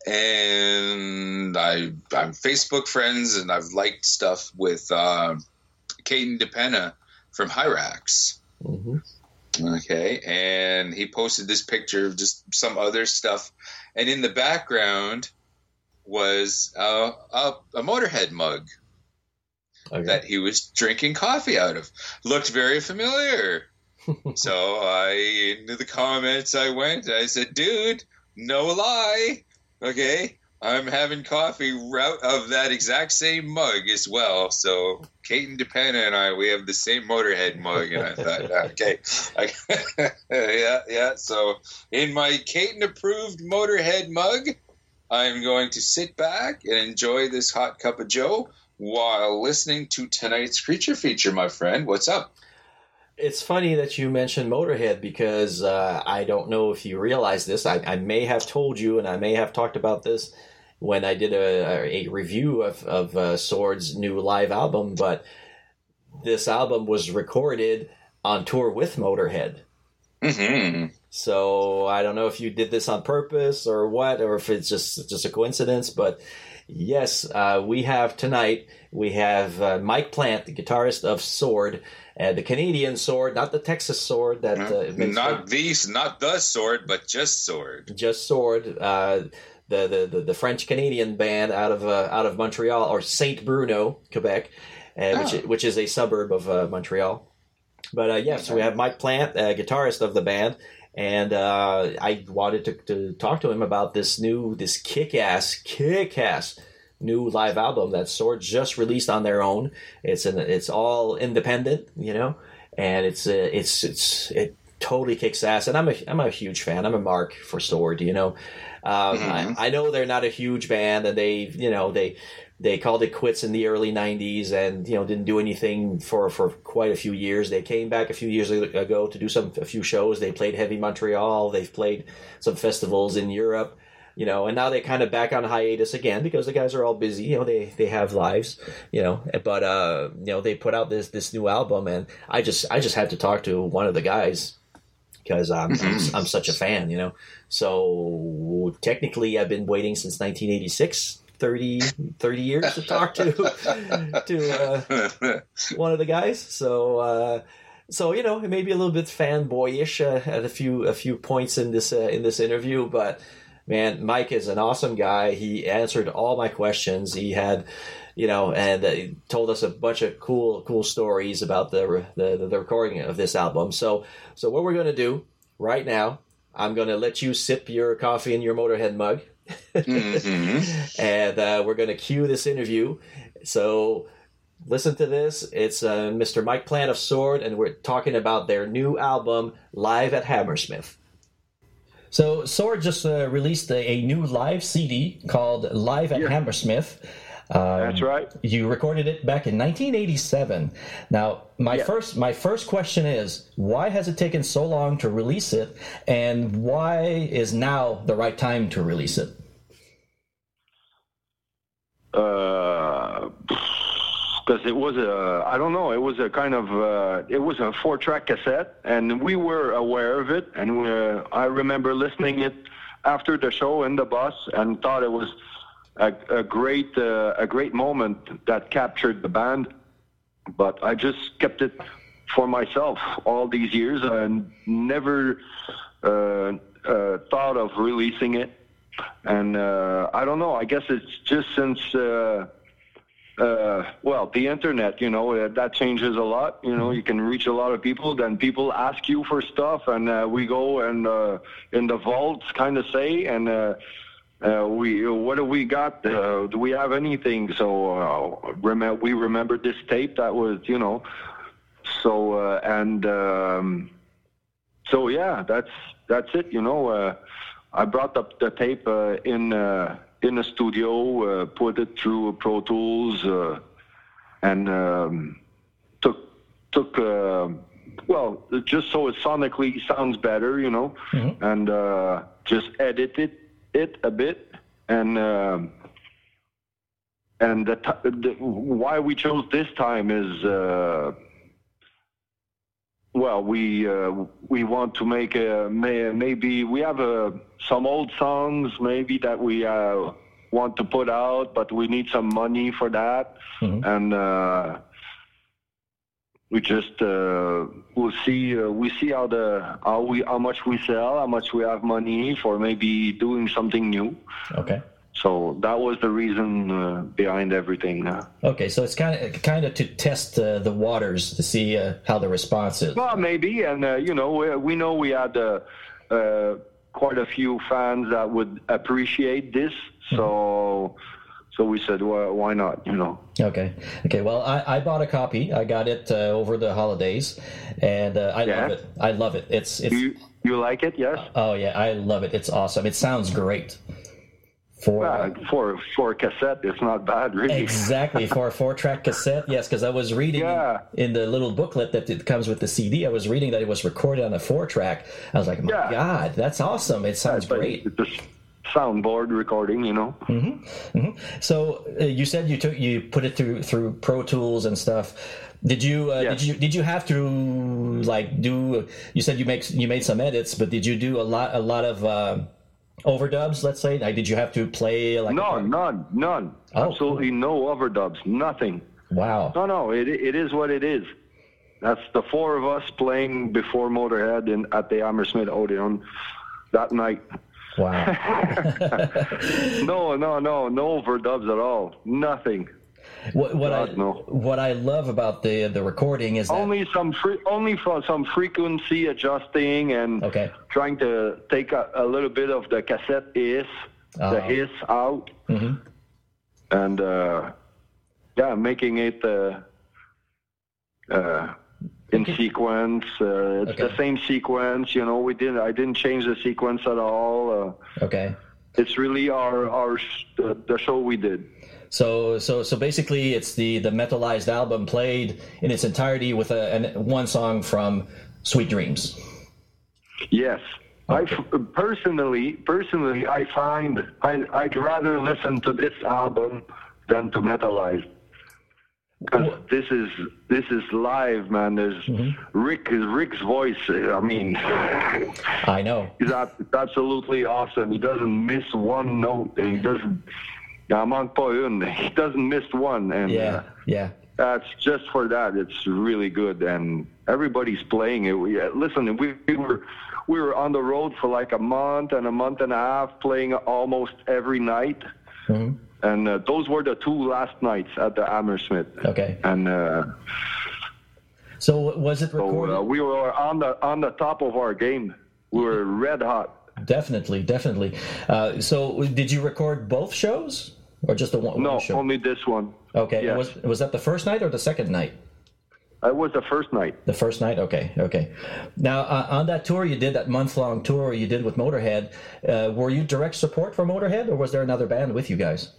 Speaker 4: And I, I'm Facebook friends, and I've liked stuff with um, Caden DePena from Hyrax.
Speaker 5: Mm-hmm.
Speaker 4: Okay. And he posted this picture of just some other stuff. And in the background was uh, a, a Motorhead mug. Okay. That he was drinking coffee out of. Looked very familiar. So I, into the comments I went, I said, dude, no lie. Okay, I'm having coffee out of that exact same mug as well. So Caden DePena and I, we have the same Motorhead mug. And I thought, okay. I, yeah, yeah. So in my Caden-approved Motorhead mug, I'm going to sit back and enjoy this hot cup of Joe while listening to tonight's creature feature, my friend. What's up?
Speaker 5: It's funny that you mentioned Motorhead, because uh, I don't know if you realize this. I, I may have told you, and I may have talked about this when I did a, a review of, of uh, Sword's new live album, but this album was recorded on tour with Motorhead.
Speaker 4: Mm-hmm.
Speaker 5: So I don't know if you did this on purpose or what, or if it's just just a coincidence, but yes, uh, we have tonight, we have uh, Mike Plant, the guitarist of Sword, uh, the Canadian Sword, not the Texas Sword. That uh, makes
Speaker 4: Not
Speaker 5: fun.
Speaker 4: the, not the Sword, but just Sword.
Speaker 5: Just Sword, uh, the, the, the, the French-Canadian band out of uh, out of Montreal, or Saint Bruno, Quebec, uh, oh. which, which is a suburb of uh, Montreal. But uh, yes, yeah, so we have Mike Plant, uh, guitarist of the band, and uh, I wanted to, to talk to him about this new, this kick-ass, kick-ass new live album that Sword just released on their own. It's an, it's all independent, you know, and it's uh, it's it's it totally kicks ass. And I'm a I'm a huge fan. I'm a mark for Sword, you know. Um, mm-hmm. I, I know they're not a huge band, and they you know they. They called it quits in the early nineties, and you know didn't do anything for, for quite a few years. They came back a few years ago to do some a few shows. They played Heavy Montreal. They've played some festivals in Europe, you know, and now they're kind of back on hiatus again because the guys are all busy. You know, they, they have lives, you know. But uh, you know, they put out this this new album, and I just I just had to talk to one of the guys because I'm, I'm I'm such a fan, you know. So technically, I've been waiting since nineteen eighty-six. thirty, thirty years to talk to to uh, one of the guys. So, uh, so you know, it may be a little bit fanboyish uh, at a few a few points in this uh, in this interview, but man, Mike is an awesome guy. He answered all my questions. He had, you know, and uh, told us a bunch of cool cool stories about the the, the recording of this album. So, so what we're going to do right now, I'm going to let you sip your coffee in your Motorhead mug. mm-hmm. And uh, we're going to cue this interview. So listen to this. It's uh, Mister Mike Plant of Sword, and we're talking about their new album, Live at Hammersmith. So Sword just uh, released a, a new live C D called Live at yeah. Hammersmith. Um,
Speaker 2: That's right.
Speaker 5: You recorded it back in nineteen eighty-seven. Now, my yeah. first my first question is, why has it taken so long to release it, and why is now the right time to release it?
Speaker 2: Uh, because it was a, I don't know, it was a kind of, uh, it was a four-track cassette, and we were aware of it, and we, uh, I remember listening it after the show in the bus, and thought it was a, a great, uh, a great moment that captured the band, but I just kept it for myself all these years, and never uh, uh, thought of releasing it. And uh, I don't know, I guess it's just since, uh, uh, well, the internet, you know, uh, that changes a lot. You know, you can reach a lot of people, then people ask you for stuff, and uh, we go and uh, in the vaults kind of say, and uh, uh, we, what do we got? Uh, do we have anything? So uh, rem- we remembered this tape that was, you know, so, uh, and um, so, yeah, that's, that's it, you know, uh, I brought up the tape uh, in uh, in a studio, uh, put it through Pro Tools, uh, and um, took took uh, well, just so it sonically sounds better, you know, mm-hmm. and uh, just edited it a bit, and uh, and the, t- the why we chose this time is. Uh, Well, we uh, we want to make a may, maybe we have a, some old songs maybe that we uh, want to put out, but we need some money for that, mm-hmm. and uh, we just uh, we'll see uh, we see how the how we how much we sell, how much we have money for maybe doing something new.
Speaker 5: Okay.
Speaker 2: So that was the reason uh, behind everything. Uh.
Speaker 5: Okay, so it's kind of kind of to test uh, the waters to see uh, how the response is.
Speaker 2: Well, maybe, and uh, you know, we, we know we had uh, uh, quite a few fans that would appreciate this, so mm-hmm. so we said, well, why not? You know.
Speaker 5: Okay, okay. Well, I, I bought a copy. I got it uh, over the holidays, and uh, I yeah. love it. I love it. It's it's.
Speaker 2: You you like it? Yes.
Speaker 5: Oh yeah, I love it. It's awesome. It sounds great.
Speaker 2: For, uh, for for a cassette, it's not bad, really.
Speaker 5: Exactly, for a four-track cassette, yes, because I was reading yeah. in, in the little booklet that it comes with the C D, I was reading that it was recorded on a four-track. I was like, my yeah. God, that's awesome. It sounds
Speaker 2: yeah,
Speaker 5: great.
Speaker 2: It's a soundboard recording, you know.
Speaker 5: Mm-hmm. Mm-hmm. So uh, you said you took you put it through through Pro Tools and stuff. Did you uh, yes. did you did you have to like do? You said you make you made some edits, but did you do a lot a lot of uh, overdubs, let's say? Like, did you have to play like
Speaker 2: no
Speaker 5: a...
Speaker 2: none none oh, absolutely cool. No overdubs, nothing.
Speaker 5: Wow.
Speaker 2: No no it it is what it is. That's the four of us playing before Motorhead in at the Hammersmith Odeon that night.
Speaker 5: Wow.
Speaker 2: no no no no overdubs at all, nothing.
Speaker 5: What, what
Speaker 2: God,
Speaker 5: I
Speaker 2: no.
Speaker 5: what I love about the the recording is that
Speaker 2: only some free, only for some frequency adjusting and
Speaker 5: okay.
Speaker 2: trying to take a, a little bit of the cassette hiss, uh, the hiss out,
Speaker 5: mm-hmm.
Speaker 2: and uh, yeah, making it uh, uh, in
Speaker 5: okay.
Speaker 2: sequence. Uh, it's
Speaker 5: okay.
Speaker 2: the same sequence, you know. We didn't. I didn't change the sequence at all.
Speaker 5: Uh, okay.
Speaker 2: It's really our our the, the show we did.
Speaker 5: So, so, so basically, it's the, the metalized album played in its entirety with a an, one song from Sweet Dreams.
Speaker 2: Yes,
Speaker 5: okay.
Speaker 2: I personally, personally, I find I, I'd rather listen to this album than to metalized, because this is this is live, man. There's mm-hmm. Rick, Rick's voice. I mean,
Speaker 5: I know
Speaker 2: he's absolutely awesome. He doesn't miss one note. He doesn't. He doesn't miss one, and
Speaker 5: yeah,
Speaker 2: uh,
Speaker 5: yeah.
Speaker 2: That's just for that. It's really good, and everybody's playing it. We listen. We, we were we were on the road for like a month and a month and a half, playing almost every night,
Speaker 5: mm-hmm.
Speaker 2: and uh, those were the two last nights at the Hammersmith.
Speaker 5: Okay.
Speaker 2: And uh,
Speaker 5: so was it recorded?
Speaker 2: So, uh, we were on the on the top of our game. We were red hot.
Speaker 5: Definitely, definitely. Uh, so did you record both shows? Or just the one,
Speaker 2: no,
Speaker 5: one show?
Speaker 2: Only this one.
Speaker 5: Okay.
Speaker 2: Yes.
Speaker 5: Was was that the first night or the second night?
Speaker 2: It was the first night.
Speaker 5: The first night? Okay, okay. Now, uh, on that tour you did, that month-long tour you did with Motorhead, uh, were you direct support for Motorhead, or was there another band with you guys?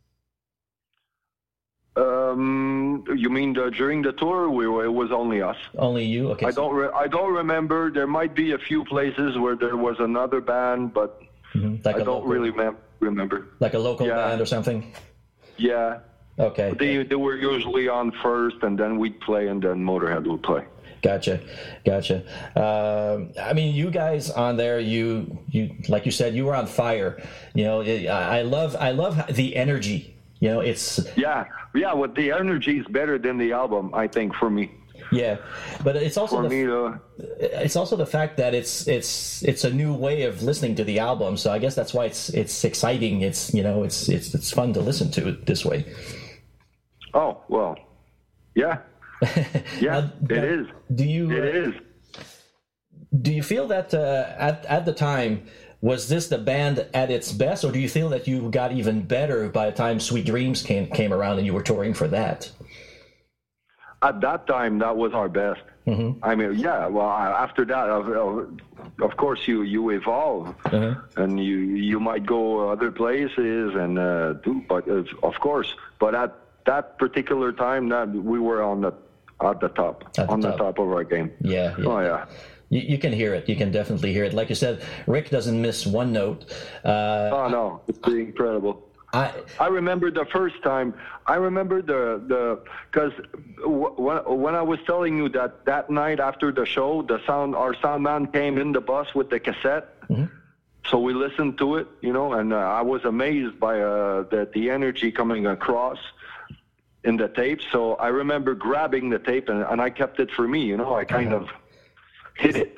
Speaker 2: Um, you mean the, during the tour? We were, it was only us.
Speaker 5: Only you? Okay.
Speaker 2: I don't. Re- I don't remember. There might be a few places where there was another band, but
Speaker 5: mm-hmm. like
Speaker 2: I don't
Speaker 5: local,
Speaker 2: really mem- remember.
Speaker 5: Like a local
Speaker 2: yeah.
Speaker 5: band or something.
Speaker 2: Yeah.
Speaker 5: Okay.
Speaker 2: They they were usually on first, and then we'd play, and then Motorhead would play.
Speaker 5: Gotcha, gotcha. Um, I mean, you guys on there, you you like you said, you were on fire. You know, it, I love I love the energy. You know, it's
Speaker 2: yeah, yeah. Well, the energy is better than the album, I think, for me.
Speaker 5: Yeah, but it's also
Speaker 2: for
Speaker 5: the,
Speaker 2: me, uh,
Speaker 5: it's also the fact that it's it's it's a new way of listening to the album. So I guess that's why it's it's exciting. It's you know it's it's it's fun to listen to it this way.
Speaker 2: Oh well, yeah, yeah,
Speaker 5: now,
Speaker 2: it
Speaker 5: now,
Speaker 2: is.
Speaker 5: Do you?
Speaker 2: It
Speaker 5: uh,
Speaker 2: is.
Speaker 5: Do you feel that uh, at at the time, was this the band at its best, or do you feel that you got even better by the time Sweet Dreams came came around and you were touring for that?
Speaker 2: at that time, that was our best. Mm-hmm. I mean, yeah. Well, after that, of, of course, you you evolve, uh-huh. and you you might go other places and uh, do. But uh, of course, but at that particular time, that we were on the at the top, at the on top. the top of our game.
Speaker 6: Yeah. yeah.
Speaker 2: Oh yeah.
Speaker 6: You, you can hear it. You can definitely hear it. Like you said, Rick doesn't miss one note. Uh,
Speaker 2: oh no, it's incredible.
Speaker 6: I
Speaker 2: I remember the first time. I remember the the because w- when I was telling you that that night after the show, the sound our sound man came in the bus with the cassette. Mm-hmm. So we listened to it, you know, and uh, I was amazed by uh, the the energy coming across in the tape. So I remember grabbing the tape and, and I kept it for me, you know. I kind uh-huh. of hit it,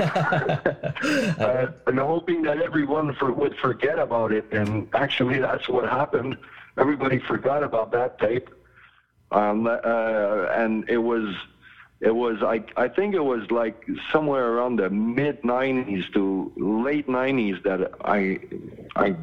Speaker 2: uh, and hoping that everyone for, would forget about it. And actually, that's what happened. Everybody forgot about that tape, um, uh, and it was, it was. I I think it was like somewhere around the mid nineties to late nineties that I I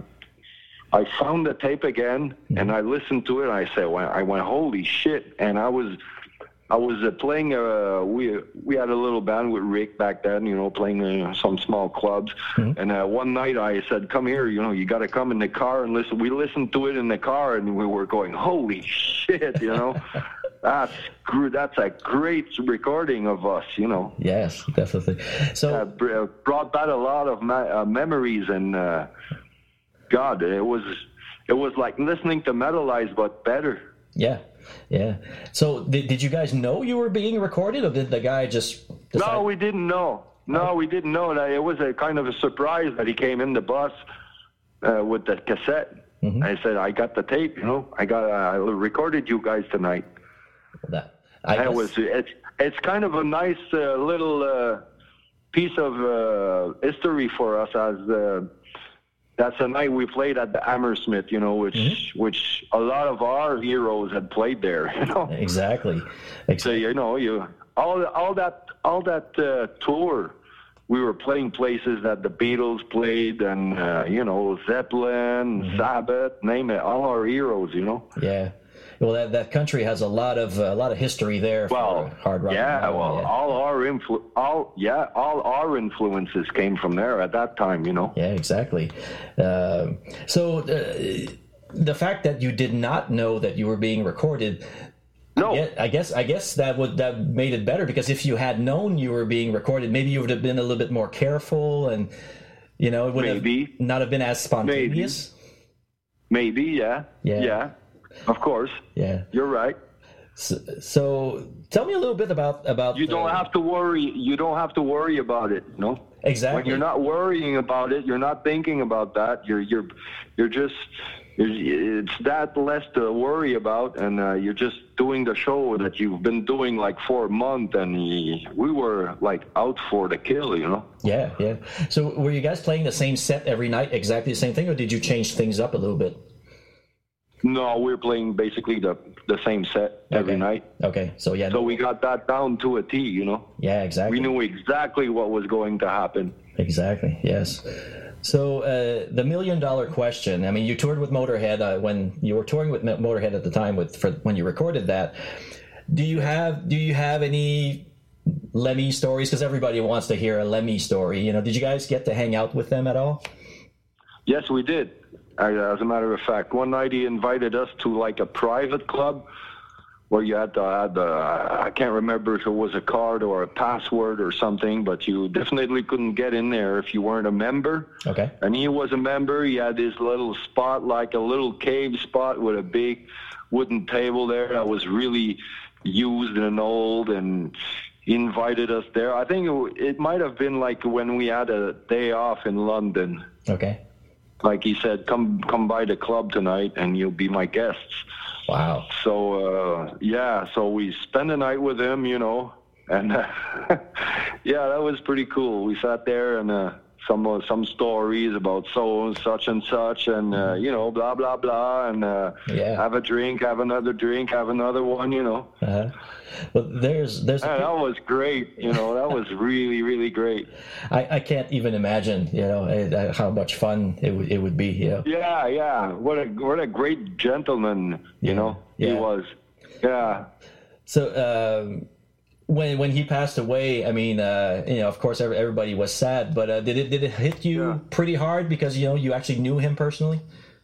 Speaker 2: I found the tape again, and I listened to it. And I said, well, I went, holy shit! And I was. I was uh, playing, uh, we we had a little band with Rick back then, you know, playing uh, some small clubs. Mm-hmm. And uh, one night I said, come here, you know, you got to come in the car and listen. We listened to it in the car and we were going, holy shit, you know. that's that's a great recording of us, you know.
Speaker 6: Yes, definitely. So
Speaker 2: uh, brought back a lot of ma- uh, memories and, uh, God, it was it was like listening to Metalize, but better.
Speaker 6: Yeah. Yeah. So did, did you guys know you were being recorded, or did the guy just decide?
Speaker 2: No, we didn't know. No, we didn't know. That it was a kind of a surprise that he came in the bus uh, with the cassette. Mm-hmm. I said, I got the tape, you know. I got I recorded you guys tonight.
Speaker 6: That I guess...
Speaker 2: it was it's it's kind of a nice uh, little uh, piece of uh, history for us as uh, that's the night we played at the Hammersmith, you know, which mm-hmm. which a lot of our heroes had played there, you know.
Speaker 6: Exactly. exactly.
Speaker 2: So you know, you all all that all that uh, tour, we were playing places that the Beatles played, and uh, you know, Zeppelin, mm-hmm. Sabbath, name it, all our heroes, you know.
Speaker 6: Yeah. Well, that that country has a lot of a uh, lot of history there.
Speaker 2: Well,
Speaker 6: for hard rock.
Speaker 2: Yeah, well, yeah. all our influ- all yeah, all our influences came from there at that time, you know.
Speaker 6: Yeah, exactly. Uh, so uh, the fact that you did not know that you were being recorded,
Speaker 2: no,
Speaker 6: I guess, I guess I guess that would that made it better, because if you had known you were being recorded, maybe you would have been a little bit more careful, and you know, it would
Speaker 2: maybe
Speaker 6: have not have been as spontaneous.
Speaker 2: Maybe, maybe yeah, yeah. yeah. Of course.
Speaker 6: Yeah.
Speaker 2: You're right.
Speaker 6: So, so tell me a little bit about about.
Speaker 2: You don't
Speaker 6: uh,
Speaker 2: have to worry. You don't have to worry about it. You know.
Speaker 6: Exactly.
Speaker 2: When you're not worrying about it, you're not thinking about that. You're you're you're just. You're, it's that less to worry about, and uh, you're just doing the show that you've been doing like for a month, and we were like out for the kill, you know.
Speaker 6: Yeah, yeah. So were you guys playing the same set every night, exactly the same thing, or did you change things up a little bit?
Speaker 2: No, we were playing basically the the same set every
Speaker 6: okay.
Speaker 2: night.
Speaker 6: Okay, so yeah.
Speaker 2: So we got that down to a T, you know.
Speaker 6: Yeah, exactly.
Speaker 2: We knew exactly what was going to happen.
Speaker 6: Exactly. Yes. So uh, the million dollar question. I mean, you toured with Motorhead uh, when you were touring with Motorhead at the time with for when you recorded that. Do you have Do you have any Lemmy stories? Because everybody wants to hear a Lemmy story. You know, did you guys get to hang out with them at all?
Speaker 2: Yes, we did. As a matter of fact, one night he invited us to like a private club where you had to add, uh, I can't remember if it was a card or a password or something, but you definitely couldn't get in there if you weren't a member.
Speaker 6: Okay.
Speaker 2: And he was a member. He had this little spot, like a little cave spot with a big wooden table there that was really used and old, and he invited us there. I think it, it might have been like when we had a day off in London.
Speaker 6: Okay.
Speaker 2: Like he said, come come by the club tonight and you'll be my guests.
Speaker 6: Wow.
Speaker 2: So, uh, yeah, so we spent the night with him, you know, and uh, yeah, that was pretty cool. We sat there and uh, some uh, some stories about so and such and such and, uh, you know, blah, blah, blah, and uh,
Speaker 6: yeah.
Speaker 2: have a drink, have another drink, have another one, you know.
Speaker 6: Uh-huh. Well, there's there's
Speaker 2: yeah, that was great, you know. That was really really great.
Speaker 6: I, I can't even imagine, you know, uh, how much fun it would it would be, you know.
Speaker 2: Yeah, yeah. What a what a great gentleman, you
Speaker 6: yeah.
Speaker 2: know.
Speaker 6: Yeah.
Speaker 2: He was. Yeah.
Speaker 6: So um, when when he passed away, I mean, uh, you know, of course, everybody was sad. But uh, did it did it hit you
Speaker 2: Yeah.
Speaker 6: pretty hard because you know you actually knew him personally?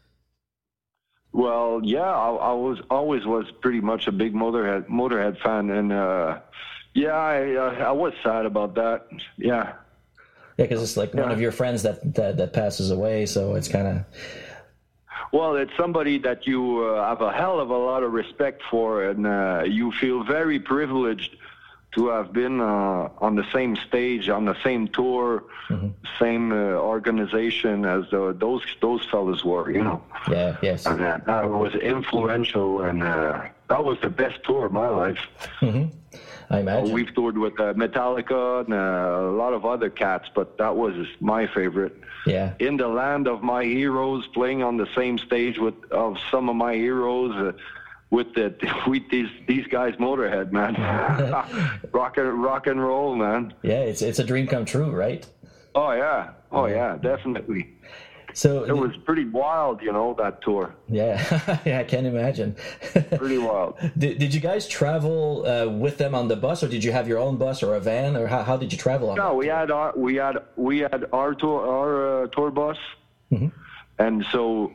Speaker 2: Well, yeah, I, I was always was pretty much a big Motorhead Motorhead fan, and uh, yeah, I uh, I was sad about that. Yeah,
Speaker 6: Yeah, because it's like one
Speaker 2: Yeah.
Speaker 6: of your friends that that, that passes away, so it's kind of
Speaker 2: well, it's somebody that you uh, have a hell of a lot of respect for, and uh, you feel very privileged to have been uh, on the same stage, on the same tour,
Speaker 6: Mm-hmm.
Speaker 2: same uh, organization as uh, those those fellas were, you know.
Speaker 6: yeah, yes,
Speaker 2: And that, that was influential, and uh, that was the best tour of my life.
Speaker 6: I imagine.
Speaker 2: We've toured with uh, Metallica and uh, a lot of other cats, but that was my favorite.
Speaker 6: Yeah,
Speaker 2: In the land of my heroes, playing on the same stage with of some of my heroes, uh, with the with these these guys, Motorhead, man, rock and rock and roll, man.
Speaker 6: yeah, it's it's a dream come true, right?
Speaker 2: Oh yeah, oh yeah, definitely.
Speaker 6: So
Speaker 2: It was pretty wild, you know, that tour.
Speaker 6: yeah, yeah, I can imagine.
Speaker 2: Pretty wild.
Speaker 6: Did, did you guys travel uh, with them on the bus, or did you have your own bus or a van, or how, how did you travel on?
Speaker 2: No,
Speaker 6: that?
Speaker 2: we had our we had we had our tour our uh, tour bus, and so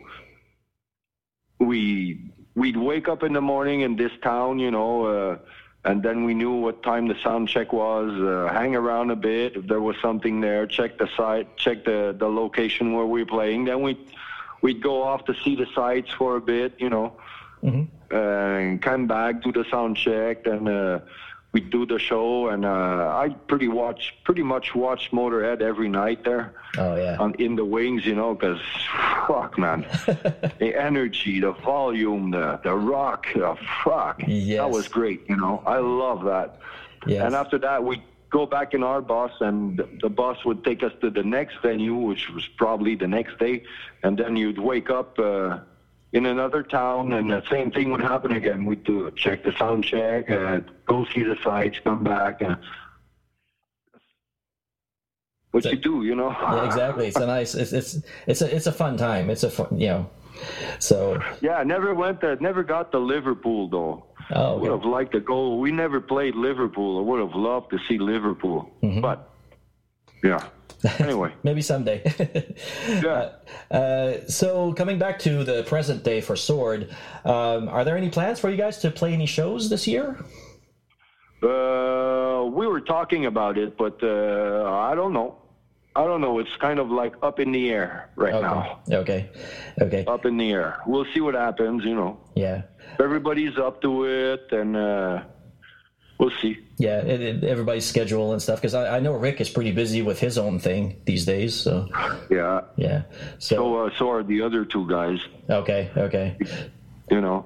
Speaker 2: we we'd wake up in the morning in this town, you know, uh, and then we knew what time the sound check was. Uh, hang around a bit if there was something there. Check the site, check the the location where we were playing. Then we we'd go off to see the sites for a bit, you know, uh, and come back, do the sound check, and uh, we'd do the show. And uh, I pretty watch pretty much watched Motorhead every night there.
Speaker 6: Oh yeah,
Speaker 2: On, in the wings, you know, because fuck, man, the energy, the volume, the the rock, the fuck,
Speaker 6: Yes.
Speaker 2: that was great. You know, I love that.
Speaker 6: yes.
Speaker 2: And after that, we go back in our bus, and the, the bus would take us to the next venue, which was probably the next day, and then you'd wake up uh, in another town, and the same thing would happen again. We'd do check the sound check, uh, go see the sites, come back. Uh, what
Speaker 6: So-
Speaker 2: you do, you know?
Speaker 6: Yeah, exactly. It's a nice. It's it's it's a it's a fun time. It's a fun, you know. So
Speaker 2: Yeah, I never went to, never got to Liverpool though.
Speaker 6: oh,
Speaker 2: Would have
Speaker 6: okay.
Speaker 2: liked to go. We never played Liverpool. I would have loved to see Liverpool,
Speaker 6: Mm-hmm.
Speaker 2: but yeah. Anyway,
Speaker 6: maybe someday.
Speaker 2: yeah.
Speaker 6: Uh, so coming back to the present day for Sword, um, are there any plans for you guys to play any shows this year?
Speaker 2: Uh, we were talking about it, but uh, I don't know. I don't know. It's kind of like up in the air right
Speaker 6: Okay.
Speaker 2: now.
Speaker 6: Okay. Okay.
Speaker 2: Up in the air. We'll see what happens. You know,
Speaker 6: Yeah.
Speaker 2: everybody's up to it, and uh, we'll see.
Speaker 6: Yeah. It, it, everybody's schedule and stuff, because I, I know Rick is pretty busy with his own thing these days. So
Speaker 2: Yeah.
Speaker 6: yeah.
Speaker 2: So,
Speaker 6: So
Speaker 2: uh, so are the other two guys.
Speaker 6: okay. Okay.
Speaker 2: You know.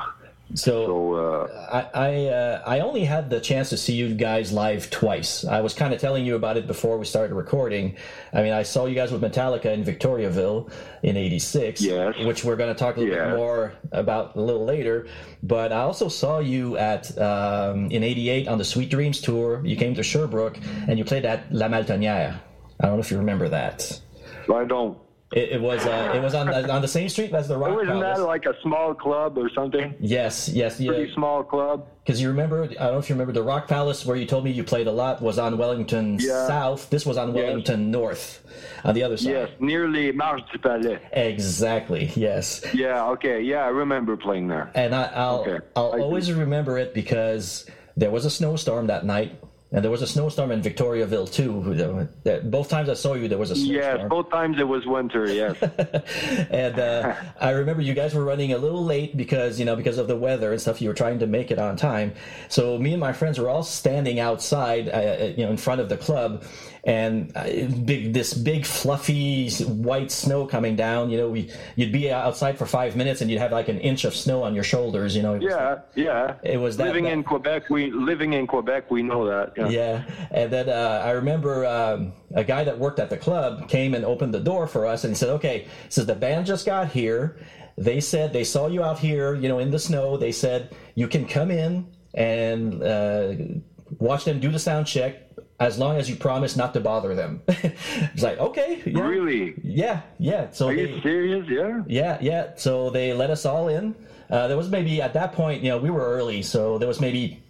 Speaker 6: So.
Speaker 2: So. Uh,
Speaker 6: I I, uh, I only had the chance to see you guys live twice. I was kind of telling you about it before we started recording. I mean, I saw you guys with Metallica in Victoriaville in eighty-six,
Speaker 2: Yes.
Speaker 6: which we're going to talk a little
Speaker 2: Yeah.
Speaker 6: bit more about a little later. But I also saw you at um, in eighty-eight on the Sweet Dreams tour. You came to Sherbrooke and you played at La Maltonnière. I don't know if you remember that.
Speaker 2: I don't.
Speaker 6: It, it was uh, it was on on the same street as the Rock
Speaker 2: Wasn't
Speaker 6: Palace.
Speaker 2: that like a small club or something?
Speaker 6: Yes, yes, yeah.
Speaker 2: Pretty small club.
Speaker 6: Because you remember, I don't know if you remember, the Rock Palace where you told me you played a lot was on Wellington
Speaker 2: Yeah.
Speaker 6: South. This was on Wellington North, on the other side.
Speaker 2: Yes, nearly Marche du Palais.
Speaker 6: Exactly. Yes.
Speaker 2: Yeah. Okay. Yeah, I remember playing there.
Speaker 6: And I, I'll
Speaker 2: Okay.
Speaker 6: I'll
Speaker 2: I do.
Speaker 6: always remember it because there was a snowstorm that night, and there was a snowstorm in Victoriaville too. There- Both times I saw you, there was a snowstorm.
Speaker 2: Yes, both times it was winter. Yes.
Speaker 6: And uh, I remember you guys were running a little late because you know because of the weather and stuff. You were trying to make it on time. So me and my friends were all standing outside, uh, you know, in front of the club, and uh, big this big fluffy white snow coming down. You know, we you'd be outside for five minutes and you'd have like an inch of snow on your shoulders. You know. It was
Speaker 2: Yeah. Yeah.
Speaker 6: It was that
Speaker 2: living
Speaker 6: bad.
Speaker 2: in Quebec. We living in Quebec. We know that. Yeah.
Speaker 6: Yeah, and then uh, I remember um, a guy that worked at the club came and opened the door for us, and he said, "Okay," he says, "the band just got here. They said they saw you out here, you know, in the snow. They said you can come in and uh, watch them do the sound check as long as you promise not to bother them." It's like, okay, yeah,
Speaker 2: Really?
Speaker 6: yeah, yeah. So
Speaker 2: Are
Speaker 6: they,
Speaker 2: you serious? Yeah.
Speaker 6: yeah, yeah. So they let us all in. Uh, there was maybe at that point, you know, we were early, so there was maybe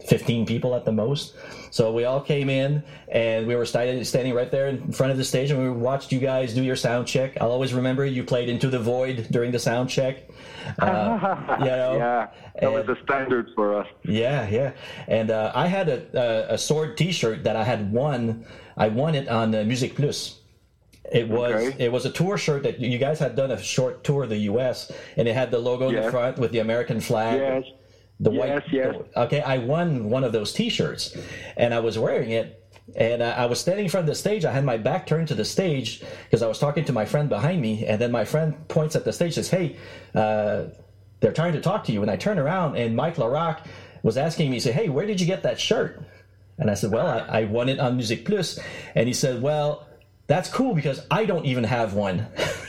Speaker 6: fifteen people at the most. So we all came in, and we were standing, standing right there in front of the stage, and we watched you guys do your sound check. I'll always remember you played Into the Void during the sound check. Uh, you know,
Speaker 2: yeah, that
Speaker 6: and,
Speaker 2: was the standard for us.
Speaker 6: Yeah, yeah. And uh, I had a, a, a Sword T-shirt that I had won. I won it on uh, Music Plus. It was
Speaker 2: Okay.
Speaker 6: it was a tour shirt that you guys had done a short tour of the U S, and it had the logo in the
Speaker 2: Yes.
Speaker 6: front with the American flag.
Speaker 2: Yes.
Speaker 6: The
Speaker 2: Yes,
Speaker 6: white.
Speaker 2: yes.
Speaker 6: the- okay, I won one of those T-shirts, and I was wearing it, and I, I was standing in front of the stage. I had my back turned to the stage because I was talking to my friend behind me, and then my friend points at the stage and says, "Hey, uh, they're trying to talk to you." And I turn around, and Mike LaRock was asking me, "Say, hey, where did you get that shirt?" And I said, "Well, I, I won it on Music Plus." And he said, "Well, that's cool because I don't even have one."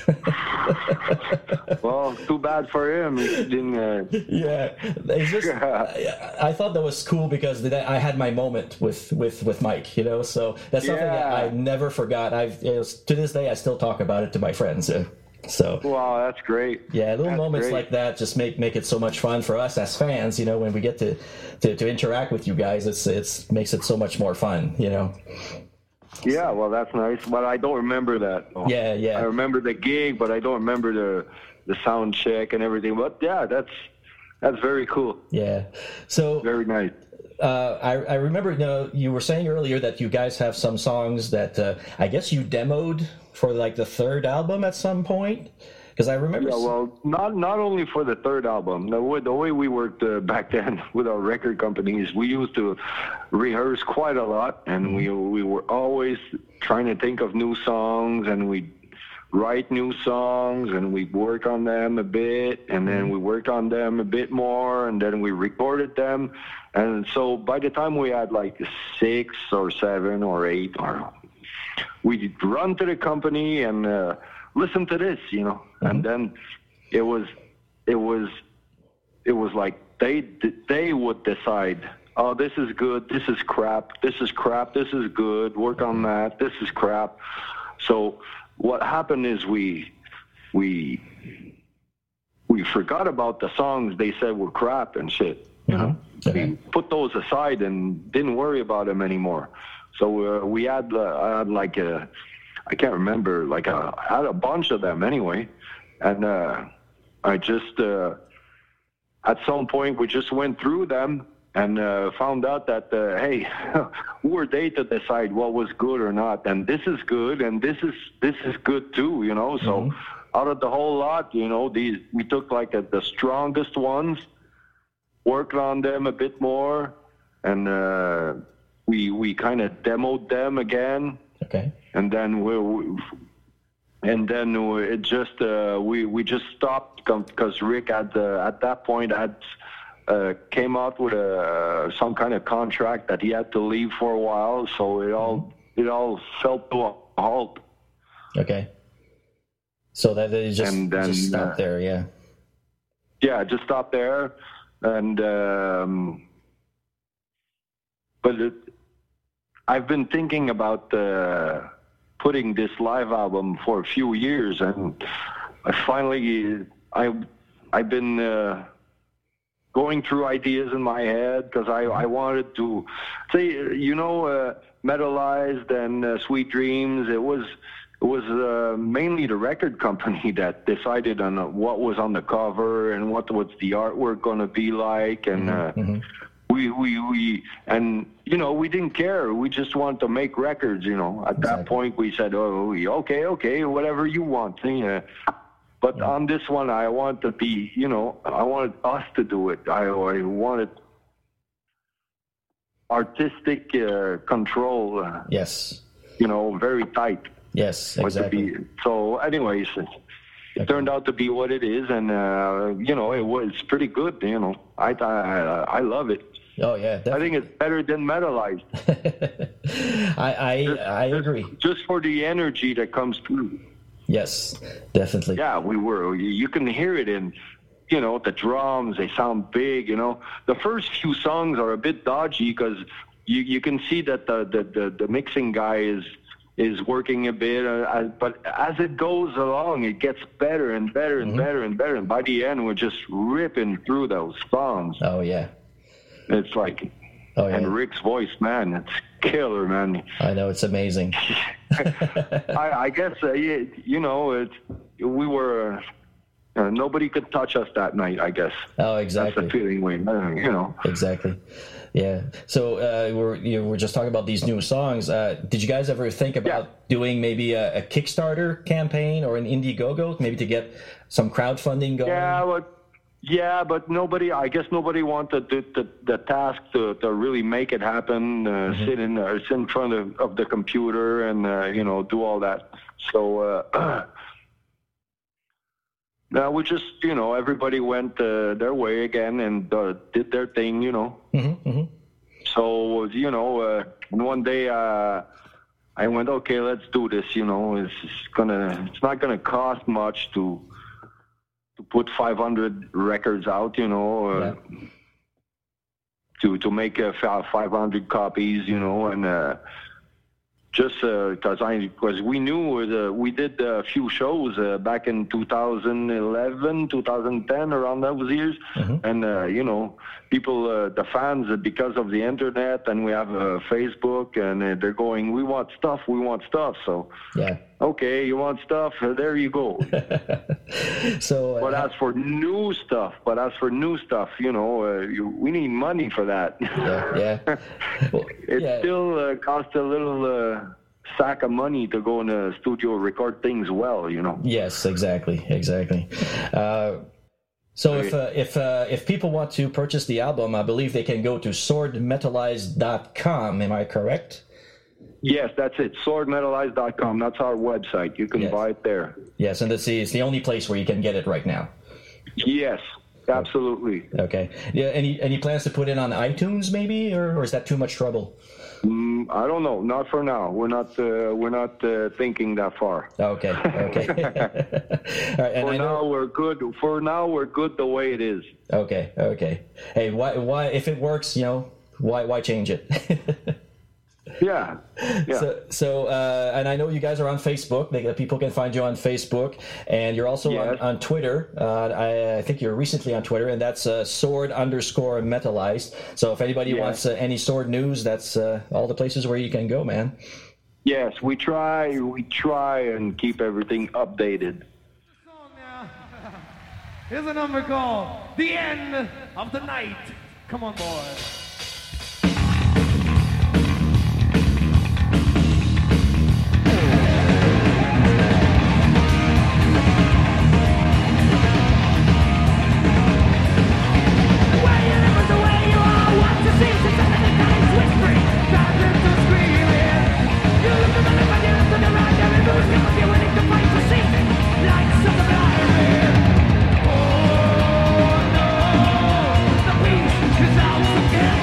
Speaker 2: Well, too bad for him. He didn't. Uh,
Speaker 6: Yeah, it's just I, I thought that was cool because that I had my moment with, with, with Mike, you know. So that's something that
Speaker 2: Yeah.
Speaker 6: I never forgot. I've you know, to this day I still talk about it to my friends. uh, So
Speaker 2: wow, that's great.
Speaker 6: yeah, little
Speaker 2: That's
Speaker 6: moments
Speaker 2: great.
Speaker 6: like that just make make it so much fun for us as fans. You know, when we get to, to, to interact with you guys, it's it's makes it so much more fun. You know.
Speaker 2: Yeah, well, that's nice, but I don't remember that.
Speaker 6: Yeah, yeah.
Speaker 2: I remember the gig, but I don't remember the the sound check and everything. But yeah, that's that's very cool.
Speaker 6: Yeah. So
Speaker 2: Very nice.
Speaker 6: Uh, I, I remember, you know, you were saying earlier that you guys have some songs that uh, I guess you demoed for like the third album at some point, because I remember.
Speaker 2: Yeah, well, not not only for the third album. The way, the way we worked uh, back then with our record companies, we used to rehearse quite a lot, and we we were always trying to think of new songs, and we write new songs, and we work on them a bit, and then we worked on them a bit more, and then we recorded them, and so by the time we had like six or seven or eight, or we'd run to the company and uh, listen to this, you know, and then it was, it was, it was like they they would decide, oh, this is good, this is crap, this is crap, this is good, work on that, this is crap. So what happened is we we we forgot about the songs they said were crap and shit. You know,
Speaker 6: Okay.
Speaker 2: we put those aside and didn't worry about them anymore. So uh, we had uh, I had like a I can't remember like a, I had a bunch of them anyway, and uh, I just uh, at some point we just went through them and uh, found out that, uh, hey, who are they to decide what was good or not? And this is good, and this is this is good too, you know. So
Speaker 6: Mm-hmm.
Speaker 2: out of the whole lot, you know, these we took like a, the strongest ones, worked on them a bit more, and uh, we we kind of demoed them again,
Speaker 6: Okay.
Speaker 2: and then we. we and then it just uh, we we just stopped because Rick had uh, at that point had. Uh, came out with a some kind of contract that he had to leave for a while, so it all it all fell to a halt.
Speaker 6: Okay. So that it just,
Speaker 2: And then,
Speaker 6: just stopped
Speaker 2: uh,
Speaker 6: there, yeah.
Speaker 2: Yeah, just stop there, and um, but it, I've been thinking about uh, putting this live album for a few years, and I finally I I've been. Uh, going through ideas in my head because I, I wanted to say, you know, uh, Metalized and uh, Sweet Dreams, it was it was uh, mainly the record company that decided on uh, what was on the cover and what was the artwork going to be like, and uh,
Speaker 6: Mm-hmm.
Speaker 2: we, we, we, and, you know, we didn't care. We just wanted to make records, you know. At
Speaker 6: Exactly.
Speaker 2: that point, we said, oh, okay, okay, whatever you want. Yeah. But
Speaker 6: Yeah.
Speaker 2: on this one, I want to be, you know, I wanted us to do it. I, I wanted artistic uh, control, uh,
Speaker 6: Yes.
Speaker 2: you know, very tight.
Speaker 6: Yes,
Speaker 2: What to
Speaker 6: exactly.
Speaker 2: be. So, anyways, it
Speaker 6: Okay.
Speaker 2: turned out to be what it is, and uh, you know, it was pretty good. You know, I I, I love it.
Speaker 6: Oh, yeah,
Speaker 2: I
Speaker 6: definitely.
Speaker 2: think it's better than Metalized,
Speaker 6: I, I, I agree.
Speaker 2: just for the energy that comes through.
Speaker 6: Yes, definitely.
Speaker 2: Yeah, we were. You you can hear it in, you know, the drums. They sound big. You know, the first few songs are a bit dodgy because you you can see that the the the, the mixing guy is is working a bit. Uh, but as it goes along, it gets better and better and
Speaker 6: Mm-hmm.
Speaker 2: better and better. And by the end, we're just ripping through those songs.
Speaker 6: Oh, yeah.
Speaker 2: It's like
Speaker 6: Oh, yeah.
Speaker 2: And Rick's voice, man, it's killer, man.
Speaker 6: I know, it's amazing.
Speaker 2: I, I guess, uh, you, you know, it, we were, uh, nobody could touch us that night, I guess.
Speaker 6: Oh, exactly.
Speaker 2: That's the feeling we, uh, you know.
Speaker 6: Exactly. Yeah. So uh, we're you know, we're just talking about these new songs. Uh, did you guys ever think about yeah. doing maybe a, a Kickstarter campaign or an Indiegogo, maybe to get some crowdfunding going?
Speaker 2: Yeah, but yeah, but nobody. I guess nobody wanted the the, the task to, to really make it happen. Uh, mm-hmm. Sit in uh, sit in front of, of the computer and uh, you know do all that. So. Uh, Now we just, you know, everybody went uh, their way again and uh, did their thing, you know.
Speaker 6: Mm-hmm, mm-hmm.
Speaker 2: So, you know, uh, one day uh, I went, okay, let's do this. You know, it's, it's gonna, it's not gonna cost much to to put five hundred records out, you know, uh, yeah. to to make uh, five hundred copies, you know, and. Uh, Just because uh, I, because we knew uh, we did a few shows uh, back in two thousand eleven, two thousand ten, around those years, mm-hmm. and uh, you know, people, uh, the fans, uh, because of the internet, and we have uh, Facebook, and uh, they're going, we want stuff, we want stuff. So,
Speaker 6: yeah,
Speaker 2: okay, you want stuff, uh, there you go.
Speaker 6: so, uh,
Speaker 2: but as for new stuff, but as for new stuff, you know, uh, you, we need money for that.
Speaker 6: Yeah, yeah. Well,
Speaker 2: it
Speaker 6: yeah.
Speaker 2: still uh, costs a little. Uh, sack of money to go in the studio record things well, you know.
Speaker 6: Yes, exactly, exactly. Uh, so if uh, if uh, if people want to purchase the album, I believe they can go to sword metalized dot com. Am I correct?
Speaker 2: Yes, that's it. sword metalized dot com. That's our website. You can yes. buy it there.
Speaker 6: Yes, and this is the only place where you can get it right now.
Speaker 2: Yes, absolutely.
Speaker 6: Okay. Yeah. Any any plans to put it on iTunes, maybe, or, or is that too much trouble?
Speaker 2: Mm, I don't know. Not for now. We're not. Uh, we're not uh, thinking that far.
Speaker 6: Okay. Okay. All right, and
Speaker 2: for
Speaker 6: I
Speaker 2: now,
Speaker 6: know...
Speaker 2: we're good. For now, we're good the way it is.
Speaker 6: Okay. Okay. Hey, why? Why? If it works, you know, why? Why change it?
Speaker 2: Yeah. Yeah.
Speaker 6: So, so uh, and I know you guys are on Facebook. They, people can find you on Facebook, and you're also
Speaker 2: yes.
Speaker 6: on, on Twitter. Uh, I, I think you're recently on Twitter, and that's uh, sword underscore metalized. So if anybody yes. wants uh, any sword news, that's uh, all the places where you can go, man.
Speaker 2: Yes, we try. We try and keep everything updated.
Speaker 7: Here's a number called "The End of the Night." Come on, boys. Oh no, the peace is out again.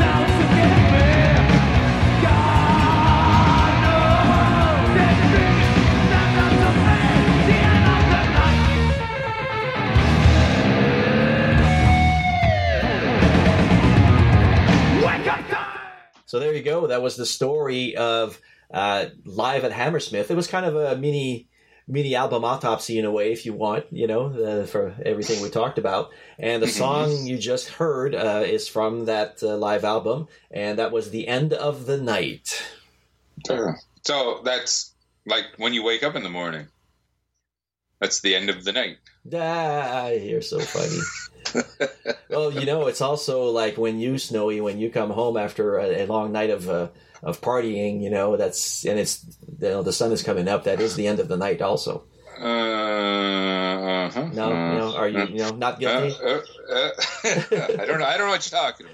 Speaker 6: So there you go. That was the story of uh, Live at Hammersmith. It was kind of a mini mini album autopsy in a way, if you want, you know, uh, for everything we talked about. And the song you just heard uh, is from that uh, live album, and that was The End of the Night.
Speaker 4: So that's like when you wake up in the morning. That's the end of the night.
Speaker 6: Ah, you're so funny. Well, you know, it's also like when you, Snowy, when you come home after a, a long night of uh, of partying, you know, that's, and it's, you know, the sun is coming up, that is the end of the night also.
Speaker 4: Uh, uh-huh.
Speaker 6: No, uh, no, are you, you know, not guilty?
Speaker 4: Uh, uh, uh, I don't know. I don't know what you're talking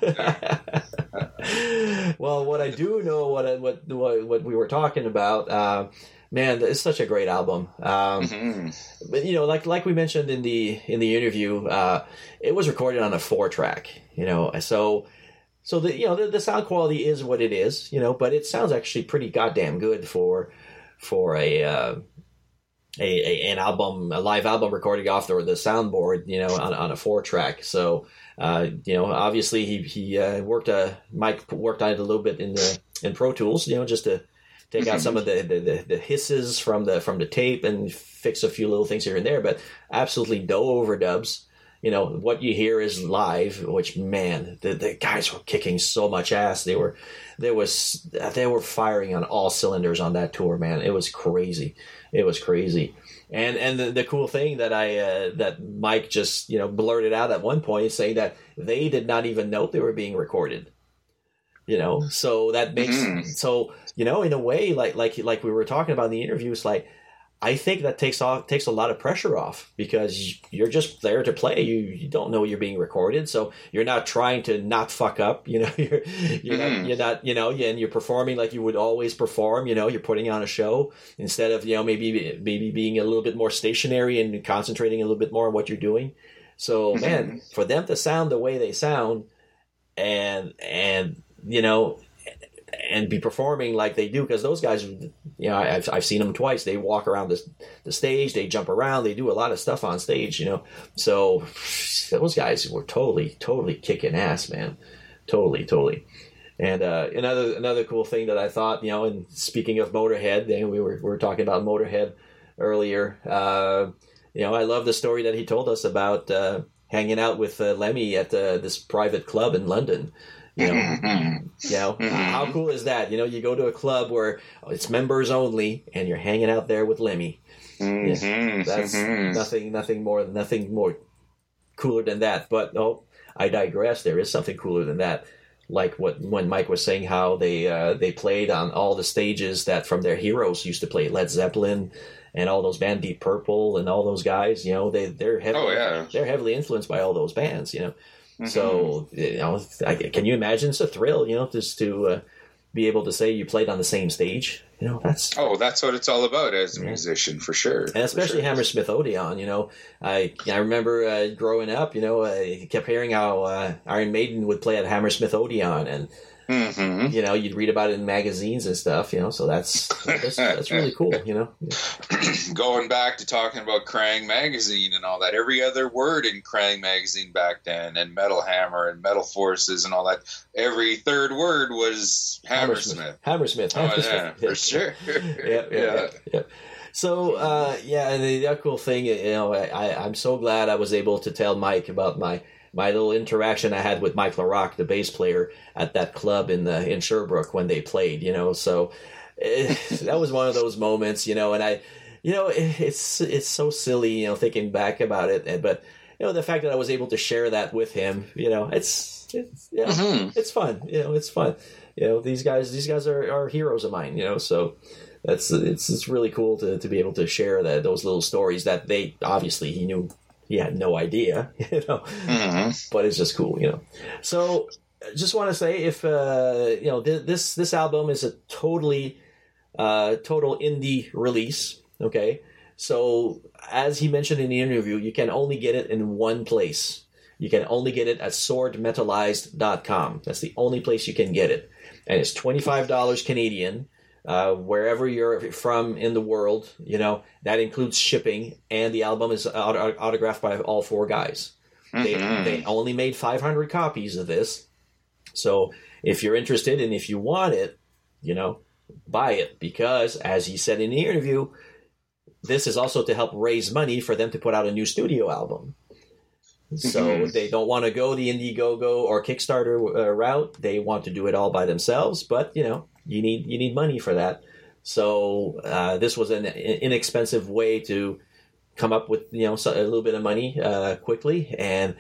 Speaker 4: about.
Speaker 6: Well, what I do know, what I, what what what we were talking about, uh, man, it's such a great album. Um, mm-hmm. But you know, like like we mentioned in the in the interview, uh, it was recorded on a four track. You know, so so the you know the, the sound quality is what it is. You know, but it sounds actually pretty goddamn good for for a. Uh, A, a an album, a live album recording off the the soundboard, you know, on, on a four track. So, uh, you know, obviously he he uh, worked uh Mike worked on it a little bit in the in Pro Tools, you know, just to take out some of the, the, the, the hisses from the from the tape and fix a few little things here and there. But absolutely no overdubs. You know, what you hear is live, which, man, the, the guys were kicking so much ass. They were, there was, they were firing on all cylinders on that tour, man. It was crazy. It was crazy. And and the, the cool thing that I, uh, that Mike just, you know, blurted out at one point is saying that they did not even know they were being recorded. You know, so that makes, mm-hmm. so, you know, in a way, like, like, like we were talking about in the interview, it's like, I think that takes off takes a lot of pressure off because you're just there to play. You you don't know you're being recorded, so you're not trying to not fuck up. You know, you're you're, mm. not, you're not you know, and you're performing like you would always perform. You know, you're putting on a show instead of you know maybe maybe being a little bit more stationary and concentrating a little bit more on what you're doing. So mm-hmm. man, for them to sound the way they sound, and and you know. And be performing like they do, because those guys, you know, I've I've seen them twice. They walk around the the stage, they jump around, they do a lot of stuff on stage, you know. So those guys were totally, totally kicking ass, man, totally, totally. And uh, another another cool thing that I thought, you know, and speaking of Motorhead, we were we were talking about Motorhead earlier. Uh, you know, I love the story that he told us about uh, hanging out with uh, Lemmy at uh, this private club in London. You know, mm-hmm. you know mm-hmm. how cool is that? You know, you go to a club where it's members only, and you're hanging out there with Lemmy. Mm-hmm. Yeah, that's mm-hmm. nothing, nothing more, nothing more cooler than that. But oh, I digress. There is something cooler than that. Like what when Mike was saying how they uh, they played on all the stages that from their heroes used to play, Led Zeppelin and all those bands, Deep Purple and all those guys. You know, they they're heavily, oh, yeah. they're heavily influenced by all those bands. You know. Mm-hmm. So, you know, I, can you imagine? It's a thrill, you know, just to uh, be able to say you played on the same stage. You know, that's
Speaker 4: oh, that's what it's all about as a yeah. musician, for sure.
Speaker 6: And especially
Speaker 4: sure.
Speaker 6: Hammersmith Odeon. You know, I I remember uh, growing up. You know, I kept hearing how uh, Iron Maiden would play at Hammersmith Odeon, and mm-hmm. you know, you'd read about it in magazines and stuff. You know, so that's that's, that's really cool. You know,
Speaker 4: going back to talking about Krang Magazine and all that, every other word in Krang Magazine back then, and Metal Hammer and Metal Forces and all that, every third word was Hammersmith.
Speaker 6: Hammersmith. Hammersmith.
Speaker 4: Oh, yeah, for sure.
Speaker 6: yeah, yeah, yeah, yeah. So, uh, yeah, and the other cool thing, you know, I, I'm so glad I was able to tell Mike about my. My little interaction I had with Mike LaRock, the bass player at that club in the in Sherbrooke when they played, you know. So it, that was one of those moments, you know. And I, you know, it, it's it's so silly, you know, thinking back about it. And, but you know, the fact that I was able to share that with him, you know, it's it's you know, mm-hmm. it's fun, you know, it's fun. You know, these guys these guys are, are heroes of mine, you know. So that's it's it's really cool to to be able to share that those little stories that they obviously he knew. He had no idea, you know, mm-hmm. but it's just cool, you know. So, just want to say, if uh, you know, th- this this album is a totally, uh, total indie release. Okay, so as he mentioned in the interview, you can only get it in one place,
Speaker 5: You can only get it at sword metalized dot com. That's the only place you can get it. And it's twenty-five dollars Canadian, uh, wherever you're from in the world. You know, that includes shipping, and the album is auto- autographed by all four guys. Mm-hmm. They, they only made five hundred copies of this. So if you're interested and if you want it, you know, buy it. Because, as he said in the interview, this is also to help raise money for them to put out a new studio album. So mm-hmm. they don't want to go the Indiegogo or Kickstarter uh, route. They want to do it all by themselves. But, you know, you need you need money for that. So uh, this was an inexpensive way to come up with, you know, a little bit of money uh, quickly. And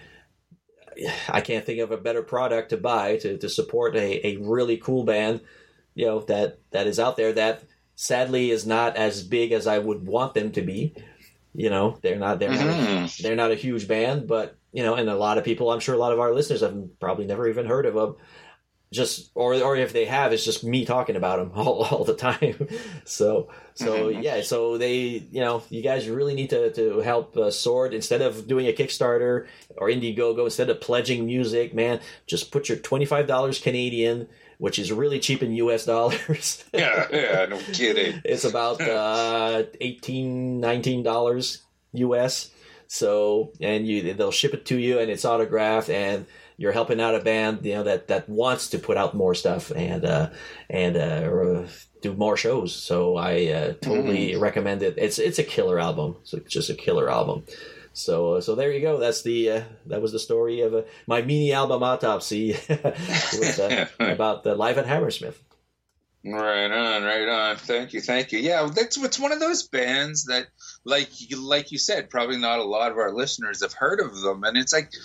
Speaker 5: I can't think of a better product to buy to, to support a, a really cool band, you know, that, that is out there that sadly is not as big as I would want them to be. You know, they're not they're mm-hmm. not a, they're not a huge band, but you know, and a lot of people, I'm sure a lot of our listeners have probably never even heard of them. Just or or if they have, it's just me talking about them all, all the time. So so mm-hmm. yeah, so they you know you guys really need to to help uh, Sword instead of doing a Kickstarter or Indiegogo, instead of pledging music, man, just put your twenty-five dollars Canadian, which is really cheap in U S dollars.
Speaker 4: yeah, yeah, no kidding.
Speaker 5: It's about uh, eighteen, nineteen dollars U S. So, and you they'll ship it to you, and it's autographed, and you're helping out a band, you know, that, that wants to put out more stuff and uh, and uh, do more shows. So I uh, totally mm. recommend it. It's it's a killer album. So it's just a killer album. So so there you go. That's the uh, that was the story of uh, my mini album autopsy with, uh, about the Live at Hammersmith.
Speaker 4: Right on, right on. Thank you, thank you. Yeah, that's it's one of those bands that, like you like you said, probably not a lot of our listeners have heard of them, and it's like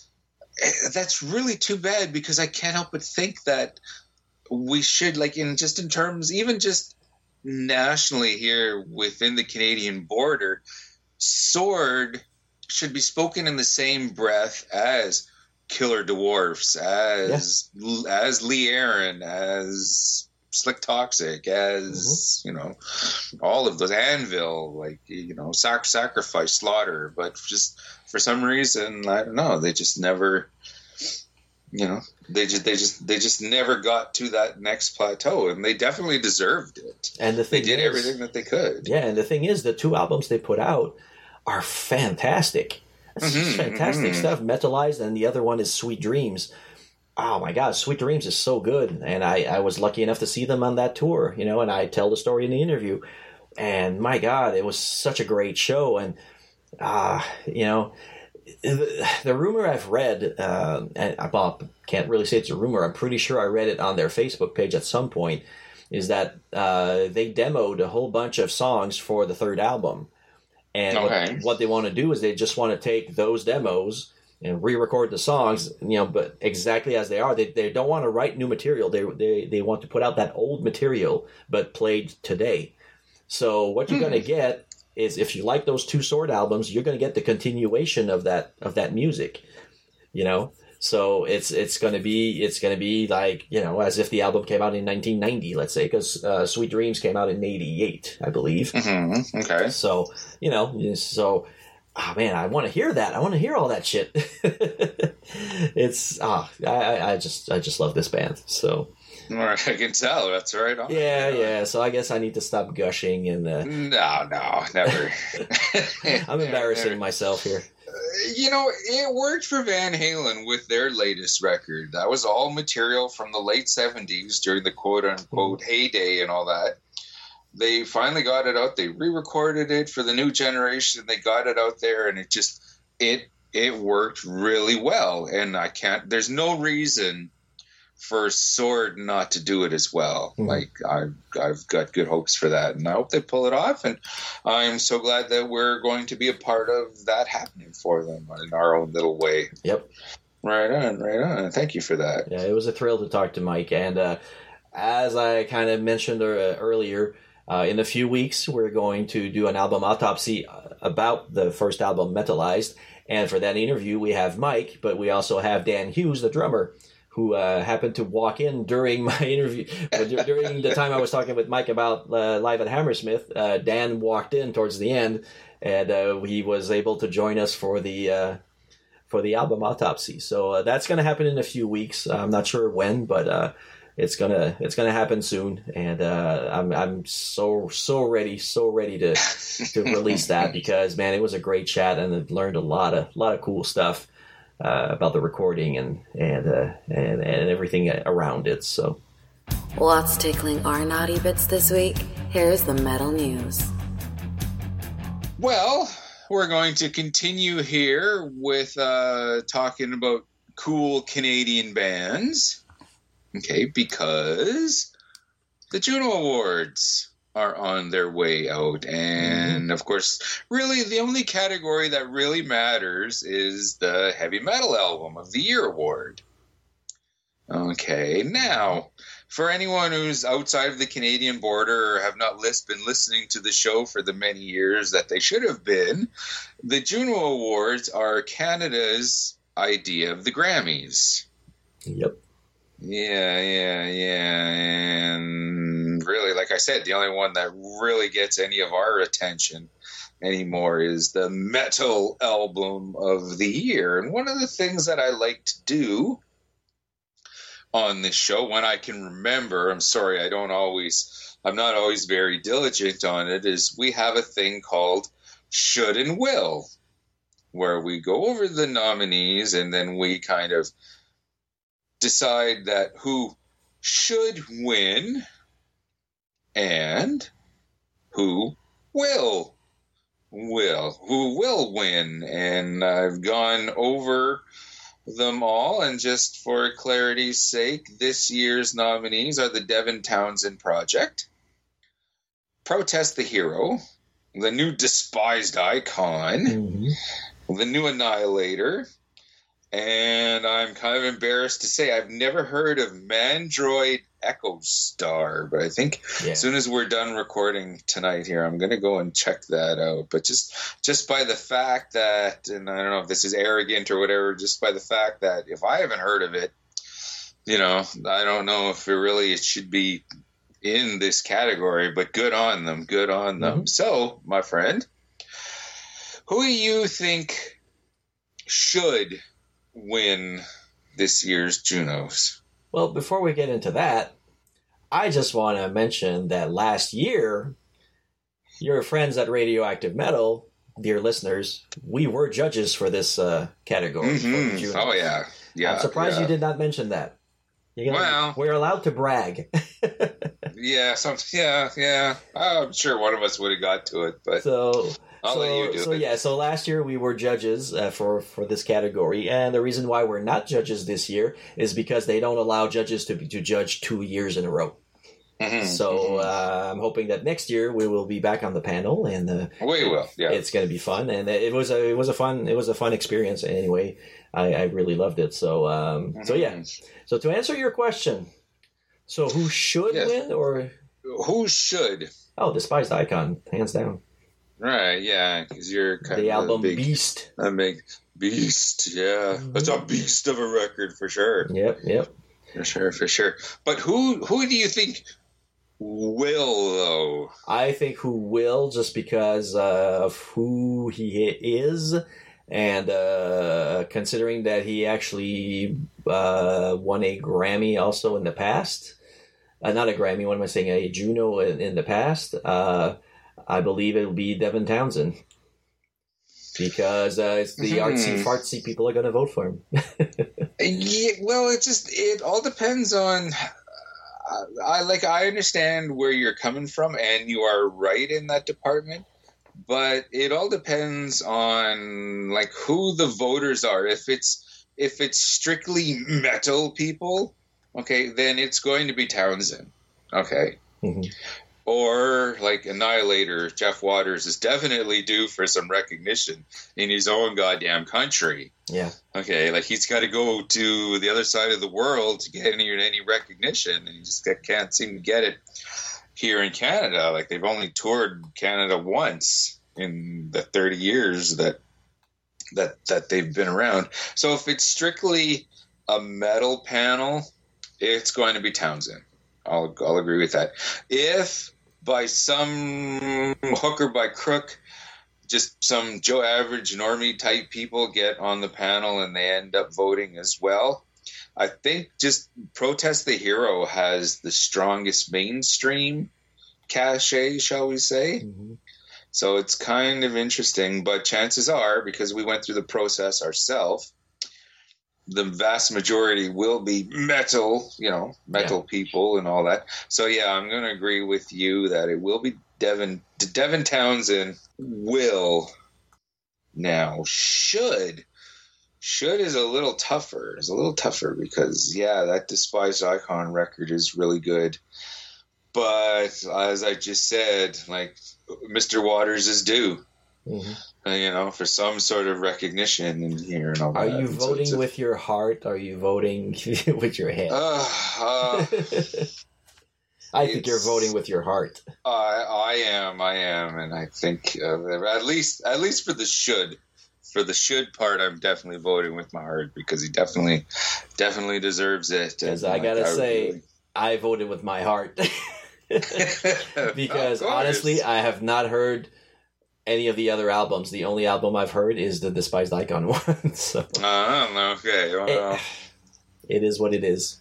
Speaker 4: that's really too bad, because I can't help but think that we should, like, in just in terms, even just nationally here within the Canadian border, Sword should be spoken in the same breath as Killer Dwarfs, as yeah. as Lee Aaron, as Slick Toxic, as mm-hmm. you know, all of those, Anvil, like, you know, sac- Sacrifice, Slaughter, but just for some reason, I don't know, they just never, you know, they just they just they just never got to that next plateau, and they definitely deserved it.
Speaker 5: And the thing
Speaker 4: they did
Speaker 5: is,
Speaker 4: everything that they could.
Speaker 5: Yeah, and the thing is, the two albums they put out are fantastic. It's mm-hmm, fantastic mm-hmm. stuff. Metalized, and the other one is Sweet Dreams. Oh my God, Sweet Dreams is so good, and I, I was lucky enough to see them on that tour, you know, and I tell the story in the interview, and my God, it was such a great show, and uh, you know, the, the rumor I've read, uh, and I well, can't really say it's a rumor, I'm pretty sure I read it on their Facebook page at some point, is that uh, they demoed a whole bunch of songs for the third album, and okay. what, what they want to do is they just want to take those demos and re-record the songs, you know, but exactly as they are. They they don't want to write new material. They they they want to put out that old material, but played today. So what you're mm. going to get is, if you like those two Sword albums, you're going to get the continuation of that of that music, you know. So it's it's going to be it's going to be like, you know, as if the album came out in nineteen ninety, let's say, because uh, Sweet Dreams came out in eighty-eight, I believe.
Speaker 4: Mm-hmm. Okay.
Speaker 5: So you know, so. Oh man, I want to hear that. I want to hear all that shit. It's ah, oh, I, I just, I just love this band. So,
Speaker 4: all right, I can tell. That's right. On.
Speaker 5: Yeah, yeah. So I guess I need to stop gushing and. Uh,
Speaker 4: no, no, never.
Speaker 5: I'm embarrassing never. myself here.
Speaker 4: Uh, you know, it worked for Van Halen with their latest record. That was all material from the late seventies during the quote unquote mm-hmm. heyday and all that. They finally got it out. They re-recorded it for the new generation. They got it out there, and it just it it worked really well. And I can't. There's no reason for Sword not to do it as well. Mm-hmm. Like I've I've got good hopes for that, and I hope they pull it off. And I'm so glad that we're going to be a part of that happening for them in our own little way.
Speaker 5: Yep.
Speaker 4: Right on, right on. Thank you for that.
Speaker 5: Yeah, it was a thrill to talk to Mike, and uh, as I kind of mentioned uh, earlier. Uh, in a few weeks, we're going to do an album autopsy about the first album, Metalized. And for that interview, we have Mike, but we also have Dan Hughes, the drummer, who uh, happened to walk in during my interview. During the time I was talking with Mike about uh, Live at Hammersmith, uh, Dan walked in towards the end, and uh, he was able to join us for the uh, for the album Autopsy. So uh, that's going to happen in a few weeks. I'm not sure when, but uh, it's gonna it's gonna happen soon. And uh, I'm I'm so so ready so ready to to release that, because man, it was a great chat and I learned a lot of lot of cool stuff uh, about the recording and and uh, and and everything around it. So.
Speaker 8: What's tickling our naughty bits this week? Here's the metal news.
Speaker 4: Well, we're going to continue here with uh, talking about cool Canadian bands. Okay, because the Juno Awards are on their way out. And, of course, really the only category that really matters is the Heavy Metal Album of the Year award. Okay, now, for anyone who's outside of the Canadian border or have not list, been listening to the show for the many years that they should have been, the Juno Awards are Canada's idea of the Grammys.
Speaker 5: Yep.
Speaker 4: Yeah, yeah, yeah. And really, like I said, the only one that really gets any of our attention anymore is the Metal Album of the Year. And one of the things that I like to do on this show, when I can remember, I'm sorry, I don't always, I'm not always very diligent on it, is we have a thing called Should and Will, where we go over the nominees and then we kind of decide that who should win and who will will who will win. And I've gone over them all, and just for clarity's sake, this year's nominees are the Devin Townsend Project, Protest the Hero, the New Despised Icon, mm-hmm. the New Annihilator, and I'm kind of embarrassed to say I've never heard of Mandroid Echo Star, but I think yeah. as soon as we're done recording tonight here, I'm going to go and check that out. But just just by the fact that, and I don't know if this is arrogant or whatever, just by the fact that if I haven't heard of it, you know, I don't know if it really it should be in this category, but good on them, good on them. Mm-hmm. So, my friend, who do you think should win this year's Junos?
Speaker 5: Well, before we get into that, I just want to mention that last year, your friends at Radioactive Metal, dear listeners, we were judges for this uh, category.
Speaker 4: Mm-hmm.
Speaker 5: For
Speaker 4: oh, yeah. yeah.
Speaker 5: I'm surprised
Speaker 4: yeah.
Speaker 5: you did not mention that. You're gonna, well, we're allowed to brag.
Speaker 4: yeah, some, yeah, yeah. I'm sure one of us would have got to it, but
Speaker 5: so,
Speaker 4: I'll
Speaker 5: so,
Speaker 4: let you do
Speaker 5: so
Speaker 4: it.
Speaker 5: yeah, so last year we were judges uh, for, for this category, and the reason why we're not judges this year is because they don't allow judges to to judge two years in a row. Mm-hmm, so mm-hmm. Uh, I'm hoping that next year we will be back on the panel, and uh,
Speaker 4: we will. Yeah,
Speaker 5: it's going to be fun, and it was a it was a fun it was a fun experience anyway. I, I really loved it. So um, mm-hmm. so yeah. So to answer your question, so who should yes. win or
Speaker 4: who should?
Speaker 5: Oh, Despised Icon, hands down.
Speaker 4: Right, yeah, because you're kind
Speaker 5: the
Speaker 4: of
Speaker 5: album
Speaker 4: big,
Speaker 5: Beast.
Speaker 4: A big Beast, yeah, it's a beast of a record for sure.
Speaker 5: Yep, yep,
Speaker 4: for sure, for sure. But who who do you think will though?
Speaker 5: I think who will, just because uh, of who he is, and uh, considering that he actually uh, won a Grammy also in the past. Uh, not a Grammy, what am I saying? A Juno in, in the past. Uh, I believe it'll be Devin Townsend, because uh, it's the mm-hmm. artsy fartsy people are going to vote for him.
Speaker 4: yeah, well, it just it all depends on. Uh, I like I understand where you're coming from, and you are right in that department. But it all depends on like who the voters are. If it's if it's strictly metal people, okay, then it's going to be Townsend. Okay. Mm-hmm. Or, like, Annihilator, Jeff Waters is definitely due for some recognition in his own goddamn country.
Speaker 5: Yeah.
Speaker 4: Okay, like, he's got to go to the other side of the world to get any, any recognition, and he just can't seem to get it here in Canada. Like, they've only toured Canada once in the thirty years that that that they've been around. So if it's strictly a metal panel, it's going to be Townsend. I'll I'll agree with that. If by some hook or by crook just some Joe Average normie type people get on the panel and they end up voting as well. I think just Protest the Hero has the strongest mainstream cachet, shall we say. Mm-hmm. So it's kind of interesting, but chances are, because we went through the process ourselves, the vast majority will be metal, you know, metal yeah. people and all that. So yeah, I'm going to agree with you that it will be Devin. Devin Townsend will now should should is a little tougher. Is a little tougher because yeah, that Despised Icon record is really good. But as I just said, like Mister Waters is due, mm-hmm. uh, you know, for some sort of recognition in here and all that.
Speaker 5: Are you voting so, with your heart? Or are you voting with your head? Uh, uh, I think you're voting with your heart.
Speaker 4: I I am, I am, and I think uh, at least at least for the should, for the should part, I'm definitely voting with my heart because he definitely definitely deserves it.
Speaker 5: Because I gotta like, I say, really... I voted with my heart. Because honestly, I have not heard any of the other albums. The only album I've heard is the Despised Icon one. So
Speaker 4: uh, okay, well,
Speaker 5: it, it is what it is.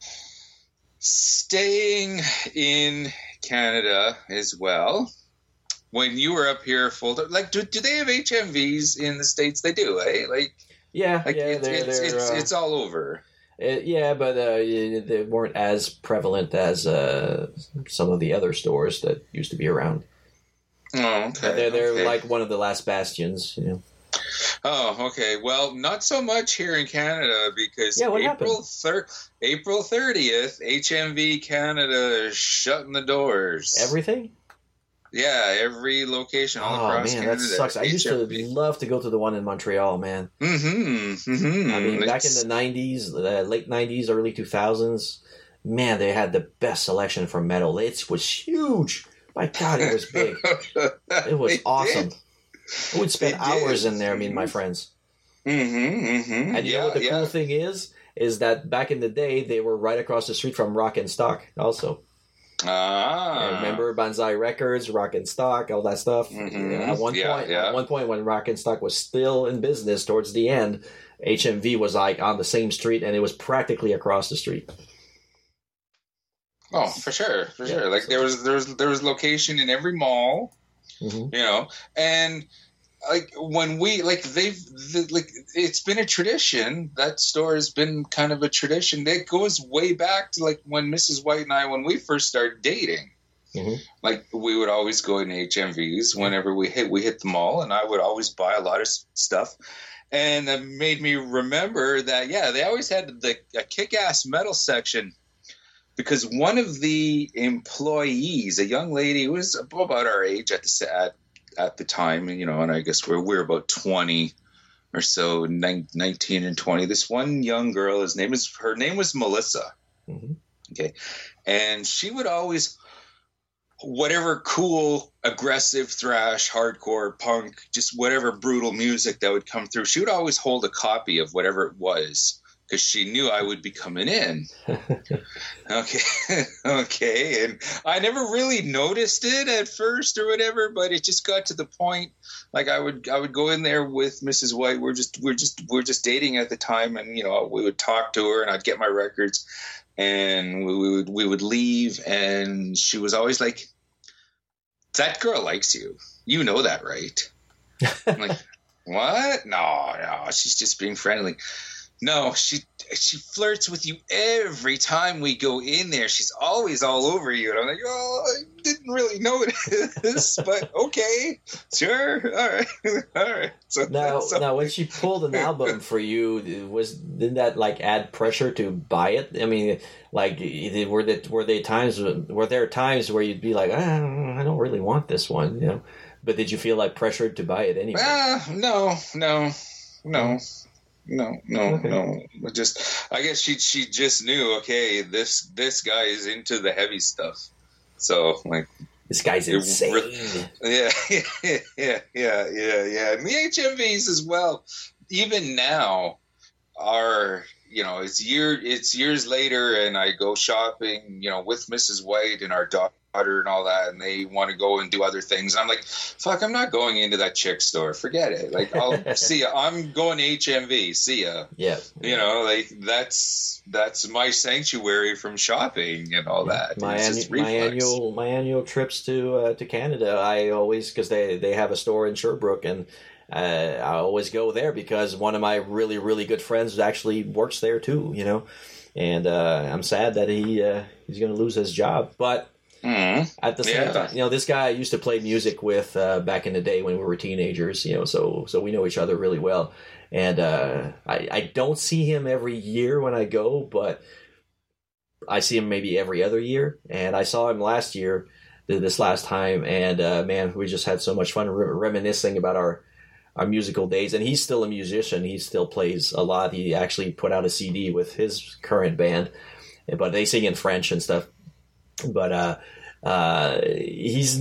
Speaker 4: Staying in Canada as well. When you were up here, full time, like, do do they have H M Vs in the States? They do, eh? Like,
Speaker 5: yeah,
Speaker 4: like
Speaker 5: yeah,
Speaker 4: it's
Speaker 5: they're,
Speaker 4: it's
Speaker 5: they're,
Speaker 4: it's,
Speaker 5: uh,
Speaker 4: it's all over.
Speaker 5: It, yeah, but uh, they weren't as prevalent as uh, some of the other stores that used to be around.
Speaker 4: Oh, okay.
Speaker 5: They're they're
Speaker 4: okay.
Speaker 5: like one of the last bastions, you know.
Speaker 4: Oh, okay. Well, not so much here in Canada because
Speaker 5: yeah, what
Speaker 4: April thir- April thirtieth, H M V Canada is shutting the doors.
Speaker 5: Everything?
Speaker 4: Yeah, every location all
Speaker 5: oh,
Speaker 4: across
Speaker 5: man,
Speaker 4: Canada.
Speaker 5: That sucks. I used to love to go to the one in Montreal, man.
Speaker 4: Mm-hmm. mm-hmm.
Speaker 5: I mean,
Speaker 4: it's...
Speaker 5: back in the nineties, uh, late nineties, early two thousands, man, they had the best selection for metal. It was huge. My God, it was big. It was awesome. Did. We would spend hours in there, me and my friends.
Speaker 4: Mm-hmm, mm-hmm.
Speaker 5: And you
Speaker 4: yeah,
Speaker 5: know what the
Speaker 4: yeah.
Speaker 5: cool thing is? Is that back in the day, they were right across the street from Rock and Stock also.
Speaker 4: Ah.
Speaker 5: And remember Banzai Records, Rock and Stock, all that stuff?
Speaker 4: Mm-hmm.
Speaker 5: At one
Speaker 4: yeah,
Speaker 5: point,
Speaker 4: yeah.
Speaker 5: at one point when Rock and Stock was still in business towards the end, H M V was like on the same street and it was practically across the street.
Speaker 4: Oh, for sure, for
Speaker 5: yeah,
Speaker 4: sure. Like
Speaker 5: so.
Speaker 4: there was there was there was location in every mall,
Speaker 5: mm-hmm.
Speaker 4: you know, and like when we like they've the, like it's been a tradition. That store has been kind of a tradition that goes way back to like when Missus White and I when we first started dating.
Speaker 5: Mm-hmm.
Speaker 4: Like we would always go in H M Vs whenever we hit we hit the mall, and I would always buy a lot of stuff. And that made me remember that yeah, they always had the a kick-ass metal section. Because one of the employees, a young lady who was about our age at the at, at the time, you know, and I guess we're we're about twenty or so, nineteen and twenty. This one young girl, his name is her name was Melissa.
Speaker 5: Mm-hmm.
Speaker 4: Okay, and she would always whatever cool, aggressive thrash, hardcore, punk, just whatever brutal music that would come through. She would always hold a copy of whatever it was. Because she knew I would be coming in. Okay. Okay. And I never really noticed it at first or whatever, but it just got to the point. Like I would, I would go in there with Missus White. We're just, we're just, we're just dating at the time. And, you know, we would talk to her and I'd get my records and we, we would, we would leave. And she was always like, that girl likes you. You know that, right? I'm like, what? No, no, she's just being friendly. No, she she flirts with you every time we go in there. She's always all over you. And I'm like, oh, I didn't really notice, but okay, sure, all right, all right. So
Speaker 5: now,
Speaker 4: so.
Speaker 5: now, when she pulled an album for you, was didn't that like add pressure to buy it? I mean, like, were there were there times were there times where you'd be like, ah, I don't really want this one, you know? But did you feel like pressured to buy it anyway?
Speaker 4: Ah, uh, no, no, no.
Speaker 5: Mm-hmm.
Speaker 4: No, no, okay. no. But just, I guess she she just knew. Okay, this this guy is into the heavy stuff. So like,
Speaker 5: this guy's insane.
Speaker 4: It, yeah, yeah, yeah, yeah, yeah, yeah. And the H M Vs as well. Even now, are you know it's year it's years later, and I go shopping, you know, with Missus White and our daughter and all that, and they want to go and do other things. And I'm like, fuck, I'm not going into that chick store. Forget it. Like, I'll see ya. I'm going to H M V. See ya.
Speaker 5: Yeah.
Speaker 4: You know, like that's that's my sanctuary from shopping and all
Speaker 5: yeah.
Speaker 4: that.
Speaker 5: My,
Speaker 4: annu-
Speaker 5: my annual my annual trips to uh, to Canada, I always, because they they have a store in Sherbrooke, and uh, I always go there because one of my really really good friends actually works there too. You know. And uh, I'm sad that he uh, he's going to lose his job. But
Speaker 4: mm,
Speaker 5: at the same
Speaker 4: yeah.
Speaker 5: time, you know, this guy I used to play music with uh, back in the day when we were teenagers. You know, so so we know each other really well. And uh, I I don't see him every year when I go, but I see him maybe every other year. And I saw him last year, this last time, and uh, man, we just had so much fun re- reminiscing about our. our musical days, and he's still a musician. He still plays a lot. He actually put out a C D with his current band, but they sing in French and stuff. But uh, uh, he's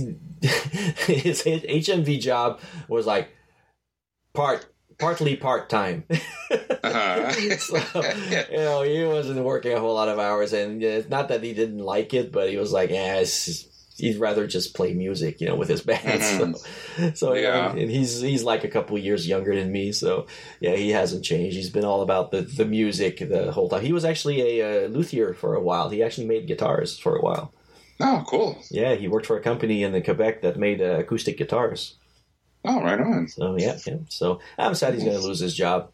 Speaker 5: his H M V job was like part partly part time.
Speaker 4: Uh-huh.
Speaker 5: So, you know, he wasn't working a whole lot of hours, and it's not that he didn't like it, but he was like, yeah, it's just, he'd rather just play music, you know, with his band.
Speaker 4: Mm-hmm.
Speaker 5: So, so yeah, and he's he's like a couple years younger than me. So yeah, he hasn't changed. He's been all about the, the music the whole time. He was actually a uh, luthier for a while. He actually made guitars for a while.
Speaker 4: Oh, cool.
Speaker 5: Yeah, he worked for a company in the Quebec that made uh, acoustic guitars.
Speaker 4: Oh, right on.
Speaker 5: So yeah, yeah. So I'm sad he's going to lose his job.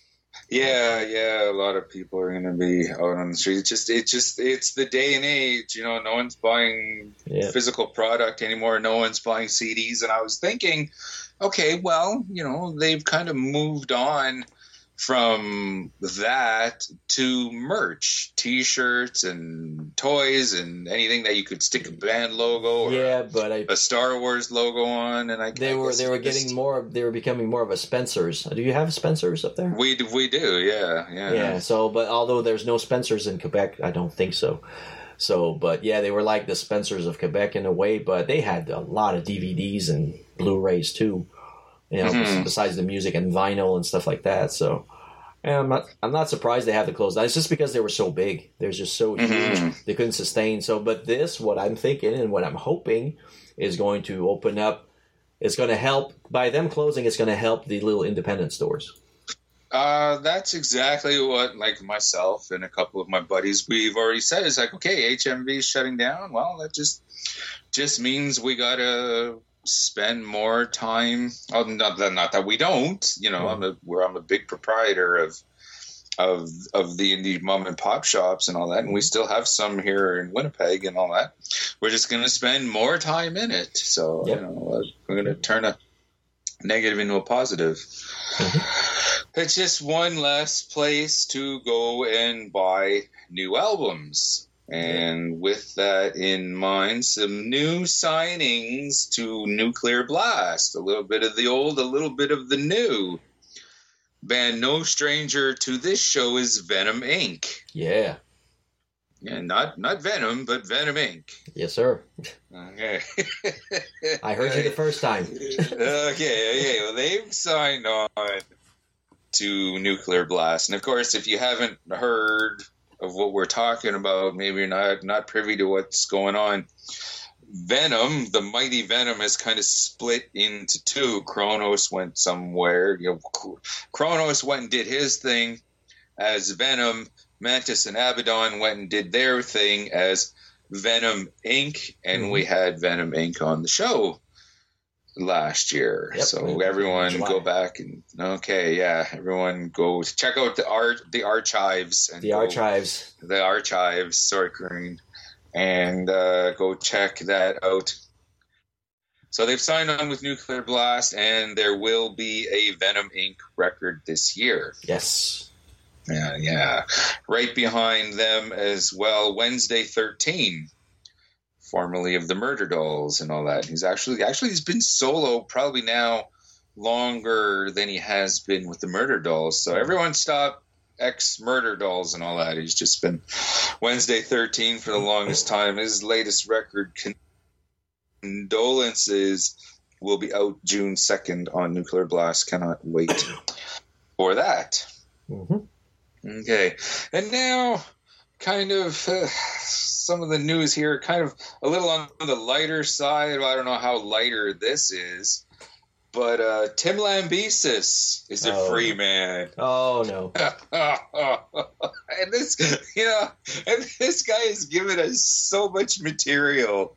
Speaker 4: Yeah, yeah, a lot of people are going to be out on the street. It's just, it's just, it's the day and age. You know, no one's buying
Speaker 5: Yeah.
Speaker 4: physical product anymore. No one's buying C Ds. And I was thinking, okay, well, you know, they've kind of moved on from that to merch, T-shirts and toys and anything that you could stick a band logo or
Speaker 5: Yeah, but I,
Speaker 4: a Star Wars logo on. And I
Speaker 5: they
Speaker 4: I
Speaker 5: were
Speaker 4: guess
Speaker 5: they were
Speaker 4: just-
Speaker 5: getting more. They were becoming more of a Spencer's. Do you have Spencer's up there?
Speaker 4: We do, we do, yeah, yeah.
Speaker 5: Yeah. So, but although there's no Spencer's in Quebec, I don't think so. So, but yeah, they were like the Spencer's of Quebec in a way, but they had a lot of D V Ds and Blu-rays too. You know,
Speaker 4: Mhm.
Speaker 5: besides the music and vinyl and stuff like that. So, yeah, I'm not I'm not surprised they have to close down. It's just because they were so big. They're just so huge.
Speaker 4: Mhm.
Speaker 5: They couldn't sustain. So, but this, what I'm thinking and what I'm hoping, is going to open up. It's going to help by them closing. It's going to help the little independent stores.
Speaker 4: Uh, that's exactly what, like myself and a couple of my buddies, we've already said. It's like, okay, H M V is shutting down. Well, that just just means we gotta spend more time. Oh, not that, not that we don't. You know, I'm a where I'm a big proprietor of of of the indie mom and pop shops and all that, and we still have some here in Winnipeg and all that. We're just gonna spend more time in it. So
Speaker 5: Yep.
Speaker 4: you know, we're gonna turn a negative into a positive. It's just one less place to go and buy new albums. And with that in mind, some new signings to Nuclear Blast. A little bit of the old, a little bit of the new. Band no stranger to this show is Venom Incorporated.
Speaker 5: Yeah.
Speaker 4: Yeah, not not Venom, but Venom Incorporated.
Speaker 5: Yes, sir.
Speaker 4: Okay.
Speaker 5: I heard you the first time.
Speaker 4: okay, okay. Well, they've signed on to Nuclear Blast. And of course, if you haven't heard of what we're talking about, maybe you're not, not privy to what's going on. Venom, the mighty Venom, has kind of split into two. Kronos went somewhere. You know, Kronos went and did his thing as Venom. Mantis and Abaddon went and did their thing as Venom Incorporated. And mm-hmm. we had Venom Incorporated on the show last year.
Speaker 5: Yep.
Speaker 4: So everyone
Speaker 5: July.
Speaker 4: go back and okay, yeah, everyone go check out the art the archives and
Speaker 5: The
Speaker 4: go,
Speaker 5: archives.
Speaker 4: the archives, sorry, Green, and uh, go check that out. So they've signed on with Nuclear Blast, and there will be a Venom Incorporated record this year.
Speaker 5: Yes.
Speaker 4: Yeah, yeah. Right behind them as well, Wednesday thirteen. Formerly of the Murder Dolls and all that. He's actually actually he's been solo probably now longer than he has been with the Murder Dolls. So everyone stop ex Murder Dolls and all that. He's just been Wednesday thirteen for the longest time. His latest record, Condolences, will be out June second on Nuclear Blast. Cannot wait for that.
Speaker 5: Mm-hmm.
Speaker 4: Okay, and now kind of. Uh, some of the news here, kind of a little on the lighter side. I don't know how lighter this is, but uh, Tim Lambesis is a
Speaker 5: Oh.
Speaker 4: free man.
Speaker 5: Oh no.
Speaker 4: And this, you know, and this guy has given us so much material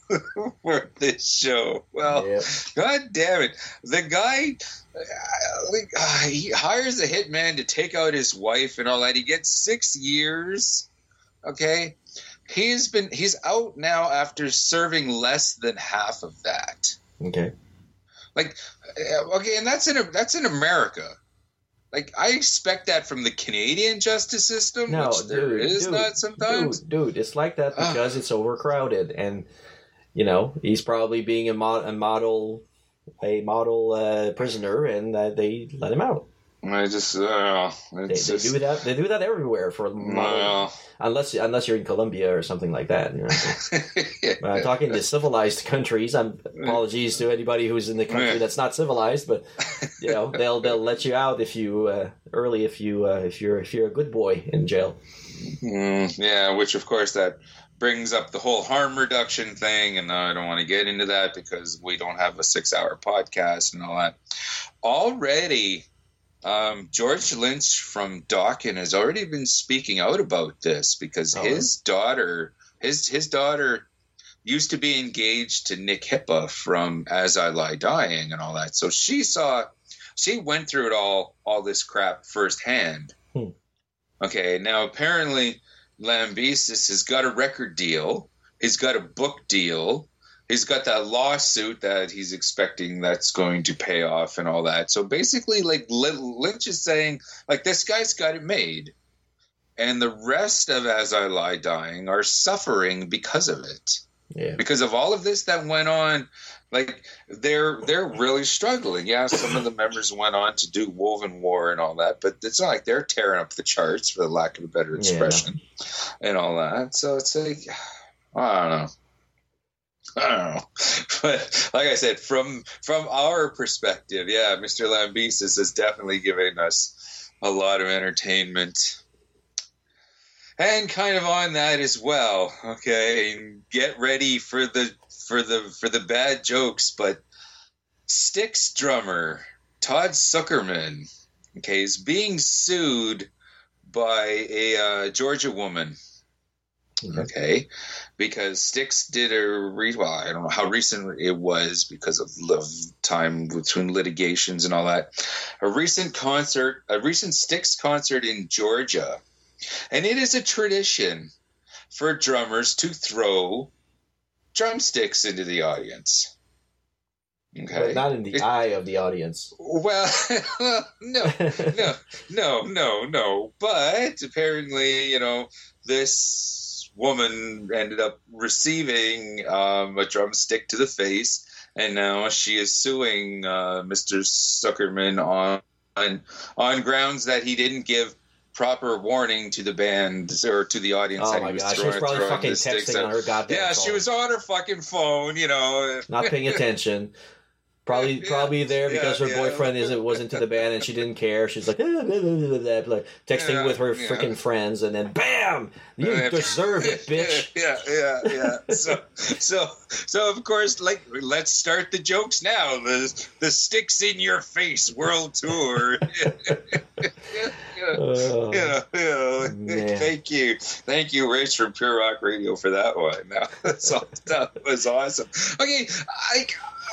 Speaker 4: for this show. Well,
Speaker 5: Yep.
Speaker 4: God damn it. The guy, uh, like, uh, he hires a hitman to take out his wife and all that. He gets six years. Okay. He's been, he's out now after serving less than half of that.
Speaker 5: Okay.
Speaker 4: Like, uh, okay. And that's in, that's in America. Like, I expect that from the Canadian justice system,
Speaker 5: No,
Speaker 4: which there
Speaker 5: dude,
Speaker 4: is
Speaker 5: dude,
Speaker 4: not sometimes.
Speaker 5: Dude, dude, it's like that
Speaker 4: Ah.
Speaker 5: because it's overcrowded, and you know he's probably being a, mo- a model, a model uh, prisoner, and uh, they let him out.
Speaker 4: I just, uh,
Speaker 5: They,
Speaker 4: it's
Speaker 5: they
Speaker 4: just,
Speaker 5: do that. They do that everywhere for model,
Speaker 4: well,
Speaker 5: unless unless you're in Colombia or something like that. You know? uh, talking to civilized countries, I'm apologies to anybody who's in the country that's not civilized, but you know they'll they'll let you out if you uh, early if you uh, if you're if you're a good boy in jail.
Speaker 4: Mm, yeah, which of course that brings up the whole harm reduction thing, and I don't want to get into that because we don't have a six-hour podcast and all that. Already, um, George Lynch from Dawkins has already been speaking out about this because
Speaker 5: Oh.
Speaker 4: his daughter, his his daughter, used to be engaged to Nick Hippa from As I Lie Dying and all that. So she saw, she went through it all, all this crap firsthand.
Speaker 5: Hmm.
Speaker 4: Okay, now apparently Lambesis has got a record deal. He's got a book deal. He's got that lawsuit that he's expecting that's going to pay off and all that. So basically, like, Lynch is saying, like, this guy's got it made. And the rest of As I Lie Dying are suffering because of it.
Speaker 5: Yeah.
Speaker 4: Because of all of this that went on, like, they're they're really struggling. Yeah, some of the members went on to do Woven War and all that, but it's not like they're tearing up the charts, for the lack of a better expression, and all that. So it's like, I don't know. I don't know. But like I said, from from our perspective, yeah, Mister Lambesis is definitely giving us a lot of entertainment. And kind of on that as well, okay, and get ready for the for the for the bad jokes, but Styx drummer Todd Zuckerman, okay, is being sued by a uh, Georgia woman. Okay, because Styx did a re- well, I don't know how recent it was because of, of time between litigations and all that. A recent concert, a recent Styx concert in Georgia, and it is a tradition for drummers to throw drumsticks into the audience. Okay,
Speaker 5: But not in the
Speaker 4: It-
Speaker 5: eye of the audience.
Speaker 4: well, no, no, no, no, no. But apparently, you know, this woman ended up receiving um, a drumstick to the face, and now she is suing uh, Mister Zuckerman on, on on grounds that he didn't give proper warning to the band or to the audience.
Speaker 5: Oh
Speaker 4: that
Speaker 5: my
Speaker 4: he was
Speaker 5: god, she
Speaker 4: throwing,
Speaker 5: was probably
Speaker 4: throwing
Speaker 5: fucking
Speaker 4: the sticks
Speaker 5: texting
Speaker 4: at-
Speaker 5: on her goddamn
Speaker 4: Yeah,
Speaker 5: phone.
Speaker 4: she was on her fucking phone, you know.
Speaker 5: Not paying attention. Probably,
Speaker 4: Yeah,
Speaker 5: probably there because
Speaker 4: yeah,
Speaker 5: her
Speaker 4: yeah.
Speaker 5: boyfriend isn't wasn't to the band and she didn't care. She's like, "Ah, blah, blah, blah, blah, blah," like texting
Speaker 4: Yeah,
Speaker 5: with her
Speaker 4: yeah.
Speaker 5: freaking friends, and then bam, you
Speaker 4: Yeah.
Speaker 5: deserve it, bitch.
Speaker 4: Yeah, yeah, yeah. So, so, so of course, like, let's start the jokes now. The the Sticks in Your Face World Tour. yeah,
Speaker 5: Oh,
Speaker 4: yeah, yeah.
Speaker 5: man.
Speaker 4: Thank you, thank you, Rich from Pure Rock Radio for that one. Now, that's all, that was awesome. Okay, I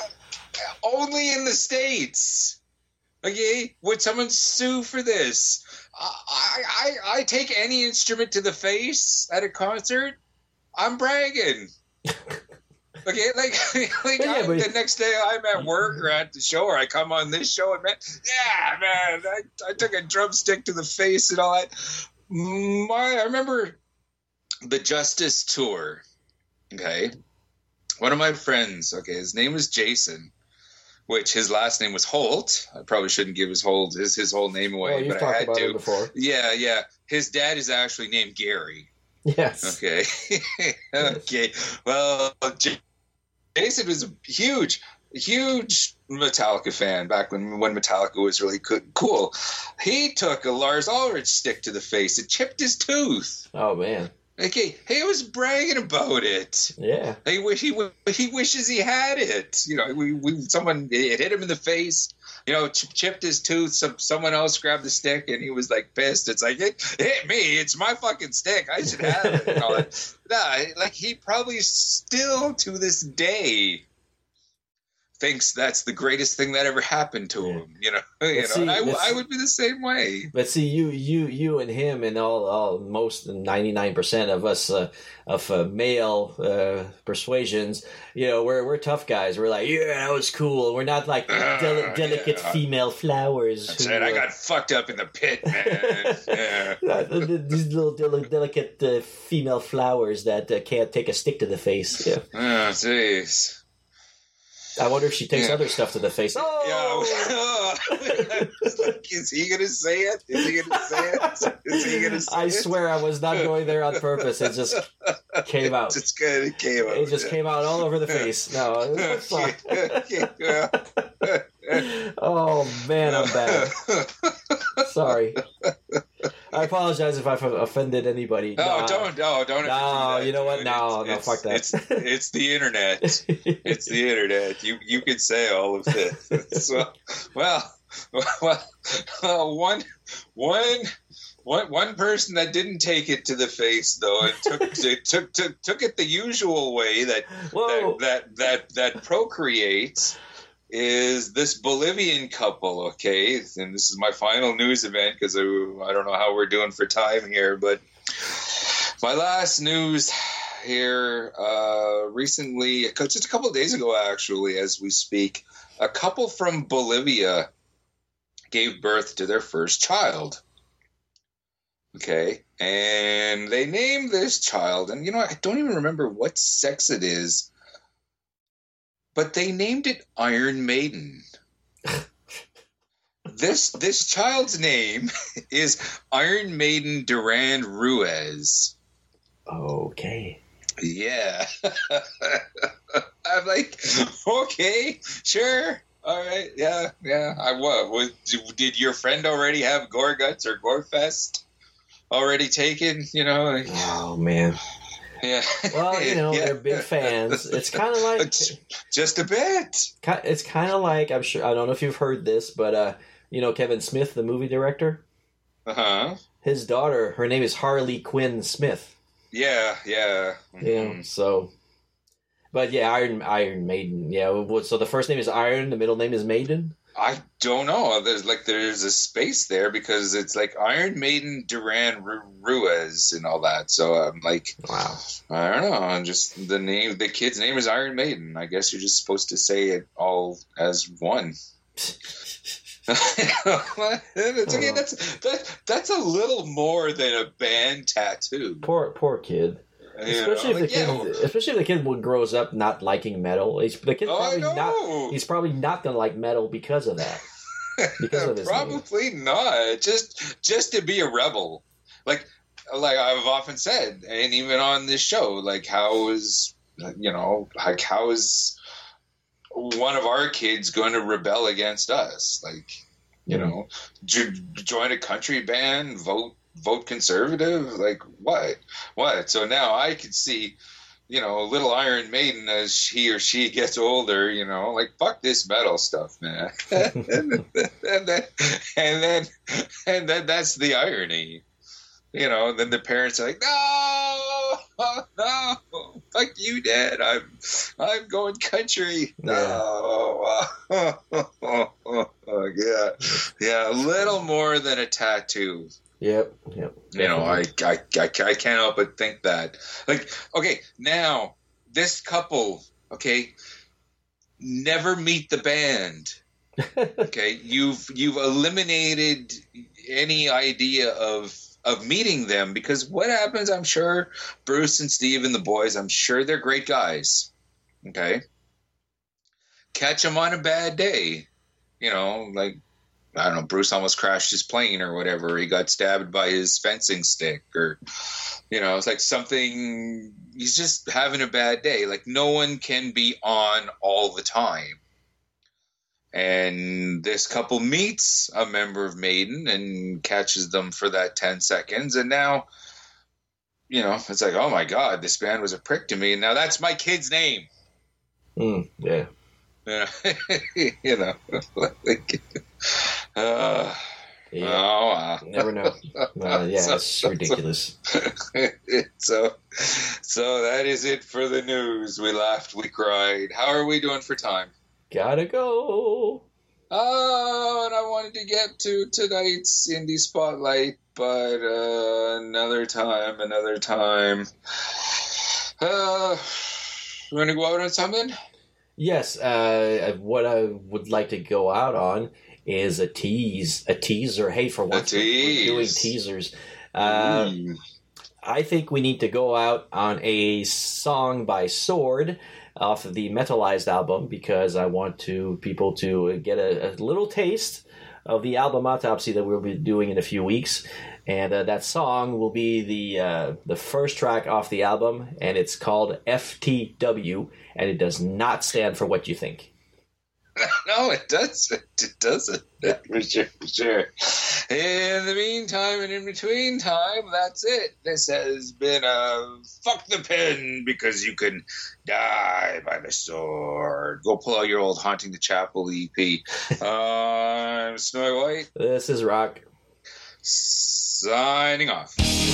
Speaker 4: only in the States. Okay, would someone sue for this? I, I I take any instrument to the face at a concert, I'm bragging. Okay, like, like
Speaker 5: Yeah,
Speaker 4: I,
Speaker 5: but-
Speaker 4: the next day I'm at work or at the show or I come on this show and man, yeah, man, I, I took a drumstick to the face and all that. My, I remember the Justice Tour. Okay, one of my friends. Okay, his name was Jason. Which his last name was Holt. I probably shouldn't give his whole his, his whole name away,
Speaker 5: Well, you've
Speaker 4: but I
Speaker 5: talked
Speaker 4: had
Speaker 5: about
Speaker 4: to.
Speaker 5: it before.
Speaker 4: Yeah, yeah. His dad is actually named Gary.
Speaker 5: Yes.
Speaker 4: Okay. Okay. Well, J- Jason was a huge, huge Metallica fan back when when Metallica was really co- cool. He took a Lars Ulrich stick to the face. It chipped his tooth.
Speaker 5: Oh man.
Speaker 4: Okay, he was bragging about it.
Speaker 5: Yeah.
Speaker 4: He wish he he wishes he had it. You know, we, we someone it hit him in the face. You know, ch- chipped his tooth. Some someone else grabbed the stick, and he was like pissed. It's like it hit me. It's my fucking stick. I should have it. And all that. Nah, like he probably still to this day thinks that's the greatest thing that ever happened to
Speaker 5: Yeah.
Speaker 4: him. You know, you know.
Speaker 5: see,
Speaker 4: and I,
Speaker 5: let's-
Speaker 4: I would be the same way.
Speaker 5: But see, you, you, you, and him, and all, all most ninety nine percent of us uh, of uh, male uh, persuasions, you know, we're we're tough guys. We're like, yeah, that was cool. We're not like deli-
Speaker 4: Uh,
Speaker 5: delicate
Speaker 4: yeah.
Speaker 5: female flowers.
Speaker 4: That's
Speaker 5: who,
Speaker 4: it. I
Speaker 5: uh,
Speaker 4: got fucked up in the pit, man. Yeah.
Speaker 5: these little deli- delicate uh, female flowers that uh, can't take a stick to the face. Yeah.
Speaker 4: Oh, jeez.
Speaker 5: I wonder if she takes
Speaker 4: Yeah.
Speaker 5: other stuff to the face. Oh!
Speaker 4: Yeah. Like, is he gonna say it? Is he gonna say it? Is he gonna say
Speaker 5: I
Speaker 4: it?
Speaker 5: swear I was not going there on purpose. It just came out.
Speaker 4: It's good. It came out.
Speaker 5: It just came out all over the face. No, it was fun. Oh man, I'm bad. Sorry. I apologize if I've offended anybody.
Speaker 4: No,
Speaker 5: Nah.
Speaker 4: don't. No, don't. ever
Speaker 5: No,
Speaker 4: do that,
Speaker 5: you know what?
Speaker 4: dude.
Speaker 5: No, no,
Speaker 4: It's-
Speaker 5: fuck that.
Speaker 4: It's, it's the internet. It's the internet. You you can say all of this. So, well, well, uh, one, one, one, one person that didn't take it to the face though, and took took, took took took it the usual way that
Speaker 5: Whoa.
Speaker 4: that that that, that procreates. Is this Bolivian couple, okay? And this is my final news event because I, I don't know how we're doing for time here, but my last news here uh, recently, just a couple of days ago, actually, as we speak, a couple from Bolivia gave birth to their first child. Okay, and they named this child, and you know, I don't even remember what sex it is. But they named it Iron Maiden. this this child's name is Iron Maiden Duran Ruiz.
Speaker 5: Okay.
Speaker 4: Yeah. I'm like, okay, sure. All right, yeah, yeah. I what? Was, did your friend already have Gore Guts or Gore Fest already taken? You know? Like,
Speaker 5: Oh man.
Speaker 4: yeah.
Speaker 5: Well, you know,
Speaker 4: Yeah.
Speaker 5: they're big fans. It's kind of like
Speaker 4: Just a bit.
Speaker 5: ki- it's kind of like I'm sure I don't know if you've heard this, but uh, you know Kevin Smith, the movie director,
Speaker 4: Uh huh.
Speaker 5: his daughter, her name is Harley Quinn Smith.
Speaker 4: Yeah, yeah.
Speaker 5: Yeah.
Speaker 4: Mhm.
Speaker 5: So, but yeah, Iron Iron Maiden. Yeah. what- So the first name is Iron, the middle name is Maiden.
Speaker 4: I don't know. There's like there's a space there because it's like Iron Maiden, Duran Ru- Ruiz, and all that. So I'm like,
Speaker 5: Wow.
Speaker 4: I don't know. I'm just the name. The kid's name is Iron Maiden. I guess you're just supposed to say it all as one. It's okay. That's that, that's a little more than a band tattoo.
Speaker 5: Poor poor kid.
Speaker 4: You
Speaker 5: Especially
Speaker 4: know?
Speaker 5: if the
Speaker 4: Like,
Speaker 5: kid,
Speaker 4: yeah,
Speaker 5: especially if the kid grows up not liking metal. He's, the kid's
Speaker 4: Oh, I
Speaker 5: probably
Speaker 4: know.
Speaker 5: not. He's probably not gonna like metal because of that. Because of his name.
Speaker 4: Probably not. Just just to be a rebel. Like like I've often said, and even on this show, like how is you know, like how is one of our kids going to rebel against us? Like, you
Speaker 5: Mhm.
Speaker 4: know, jo- join a country band, vote vote conservative, like what? What? So now I could see, you know, little Iron Maiden as he or she gets older, you know, like fuck this metal stuff, man. and, then, and then and then and then that's the irony. You know, then the parents are like, no, no, fuck you, Dad. I'm, I'm going country. No, yeah, yeah, a little more than a tattoo.
Speaker 5: Yep. Yep.
Speaker 4: You know, I, I, I, I can't help but think that. Like, okay, now this couple, okay, never meet the band. Okay, you've you've eliminated any idea of of meeting them because what happens? I'm sure Bruce and Steve and the boys. I'm sure they're great guys. Okay, catch them on a bad day. You know, like I don't know. Bruce almost crashed his plane or whatever. He got stabbed by his fencing stick, or you know, it's like something. He's just having a bad day. Like no one can be on all the time. And this couple meets a member of Maiden and catches them for that ten seconds. And now you know, it's like, oh my God, this band was a prick to me. Now that's my kid's name.
Speaker 5: Mm, yeah.
Speaker 4: You know, you know, like, uh,
Speaker 5: yeah.
Speaker 4: Oh, wow.
Speaker 5: Never know. Uh, yeah, so, it's ridiculous.
Speaker 4: so, so that is it for the news. We laughed, we cried. How are we doing for time?
Speaker 5: Gotta go.
Speaker 4: Oh, and I wanted to get to tonight's Indie Spotlight, but uh, another time, another time. Uh, you want to go out on something?
Speaker 5: Yes. Uh, what I would like to go out on is a tease, a teaser. Hey, for once we're doing teasers. Uh, mm. I think we need to go out on a song by Sword off of the Metalized album, because I want to people to get a, a little taste of the album Autopsy that we'll be doing in a few weeks. And uh, that song will be the uh, the first track off the album, and it's called F T W, and it does not stand for what you think.
Speaker 4: No, it doesn't. It doesn't. For sure, for sure. In the meantime and in between time, that's it. This has been a Fuck the Pen, because you can die by the sword. Go pull out your old Haunting the Chapel E P. uh, I'm Snowy White.
Speaker 5: This is Rock.
Speaker 4: Signing off.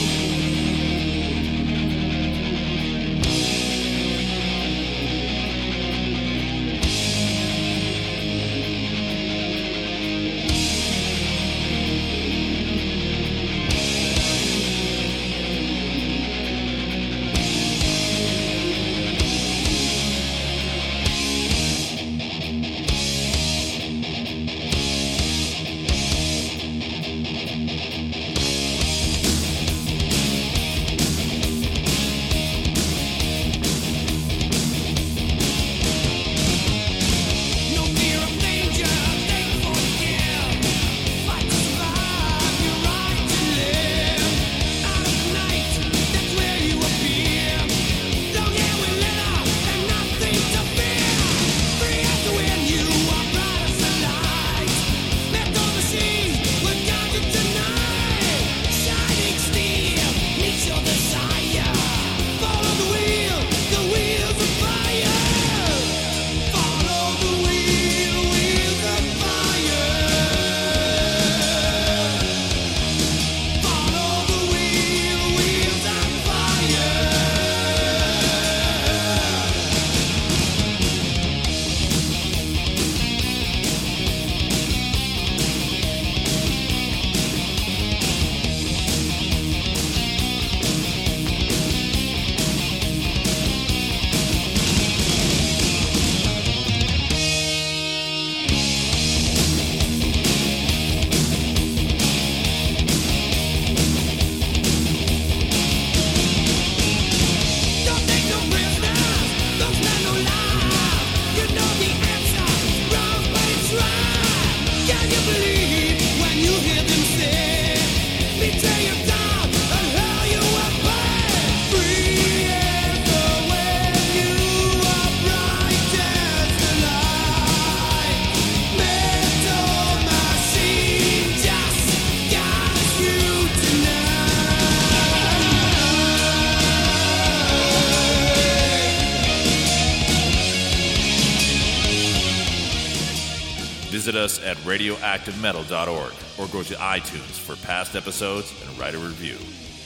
Speaker 3: Visit us at radioactive metal dot org or go to iTunes for past episodes and write a review.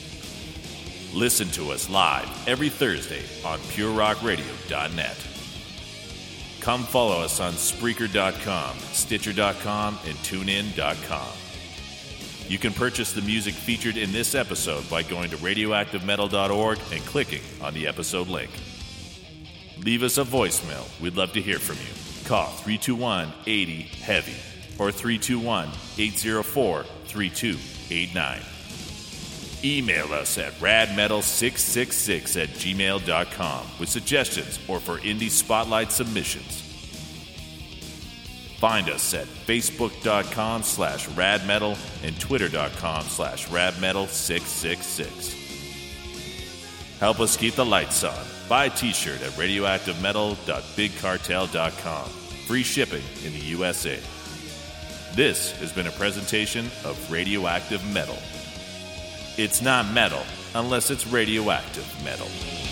Speaker 3: Listen to us live every Thursday on pure rock radio dot net. Come follow us on Spreaker dot com, Stitcher dot com, and TuneIn dot com. You can purchase the music featured in this episode by going to radioactive metal dot org and clicking on the episode link. Leave us a voicemail. We'd love to hear from you. Call three two one, eight zero, HEAVY or three two one, eight zero four, three two eight nine. Email us at rad metal six six six at gmail dot com with suggestions or for indie spotlight submissions. Find us at facebook.com slash radmetal and twitter.com slash radmetal666. Help us keep the lights on. Buy a t-shirt at radioactive metal dot big cartel dot com. Free shipping in the U S A. This has been a presentation of Radioactive Metal. It's not metal unless it's radioactive metal.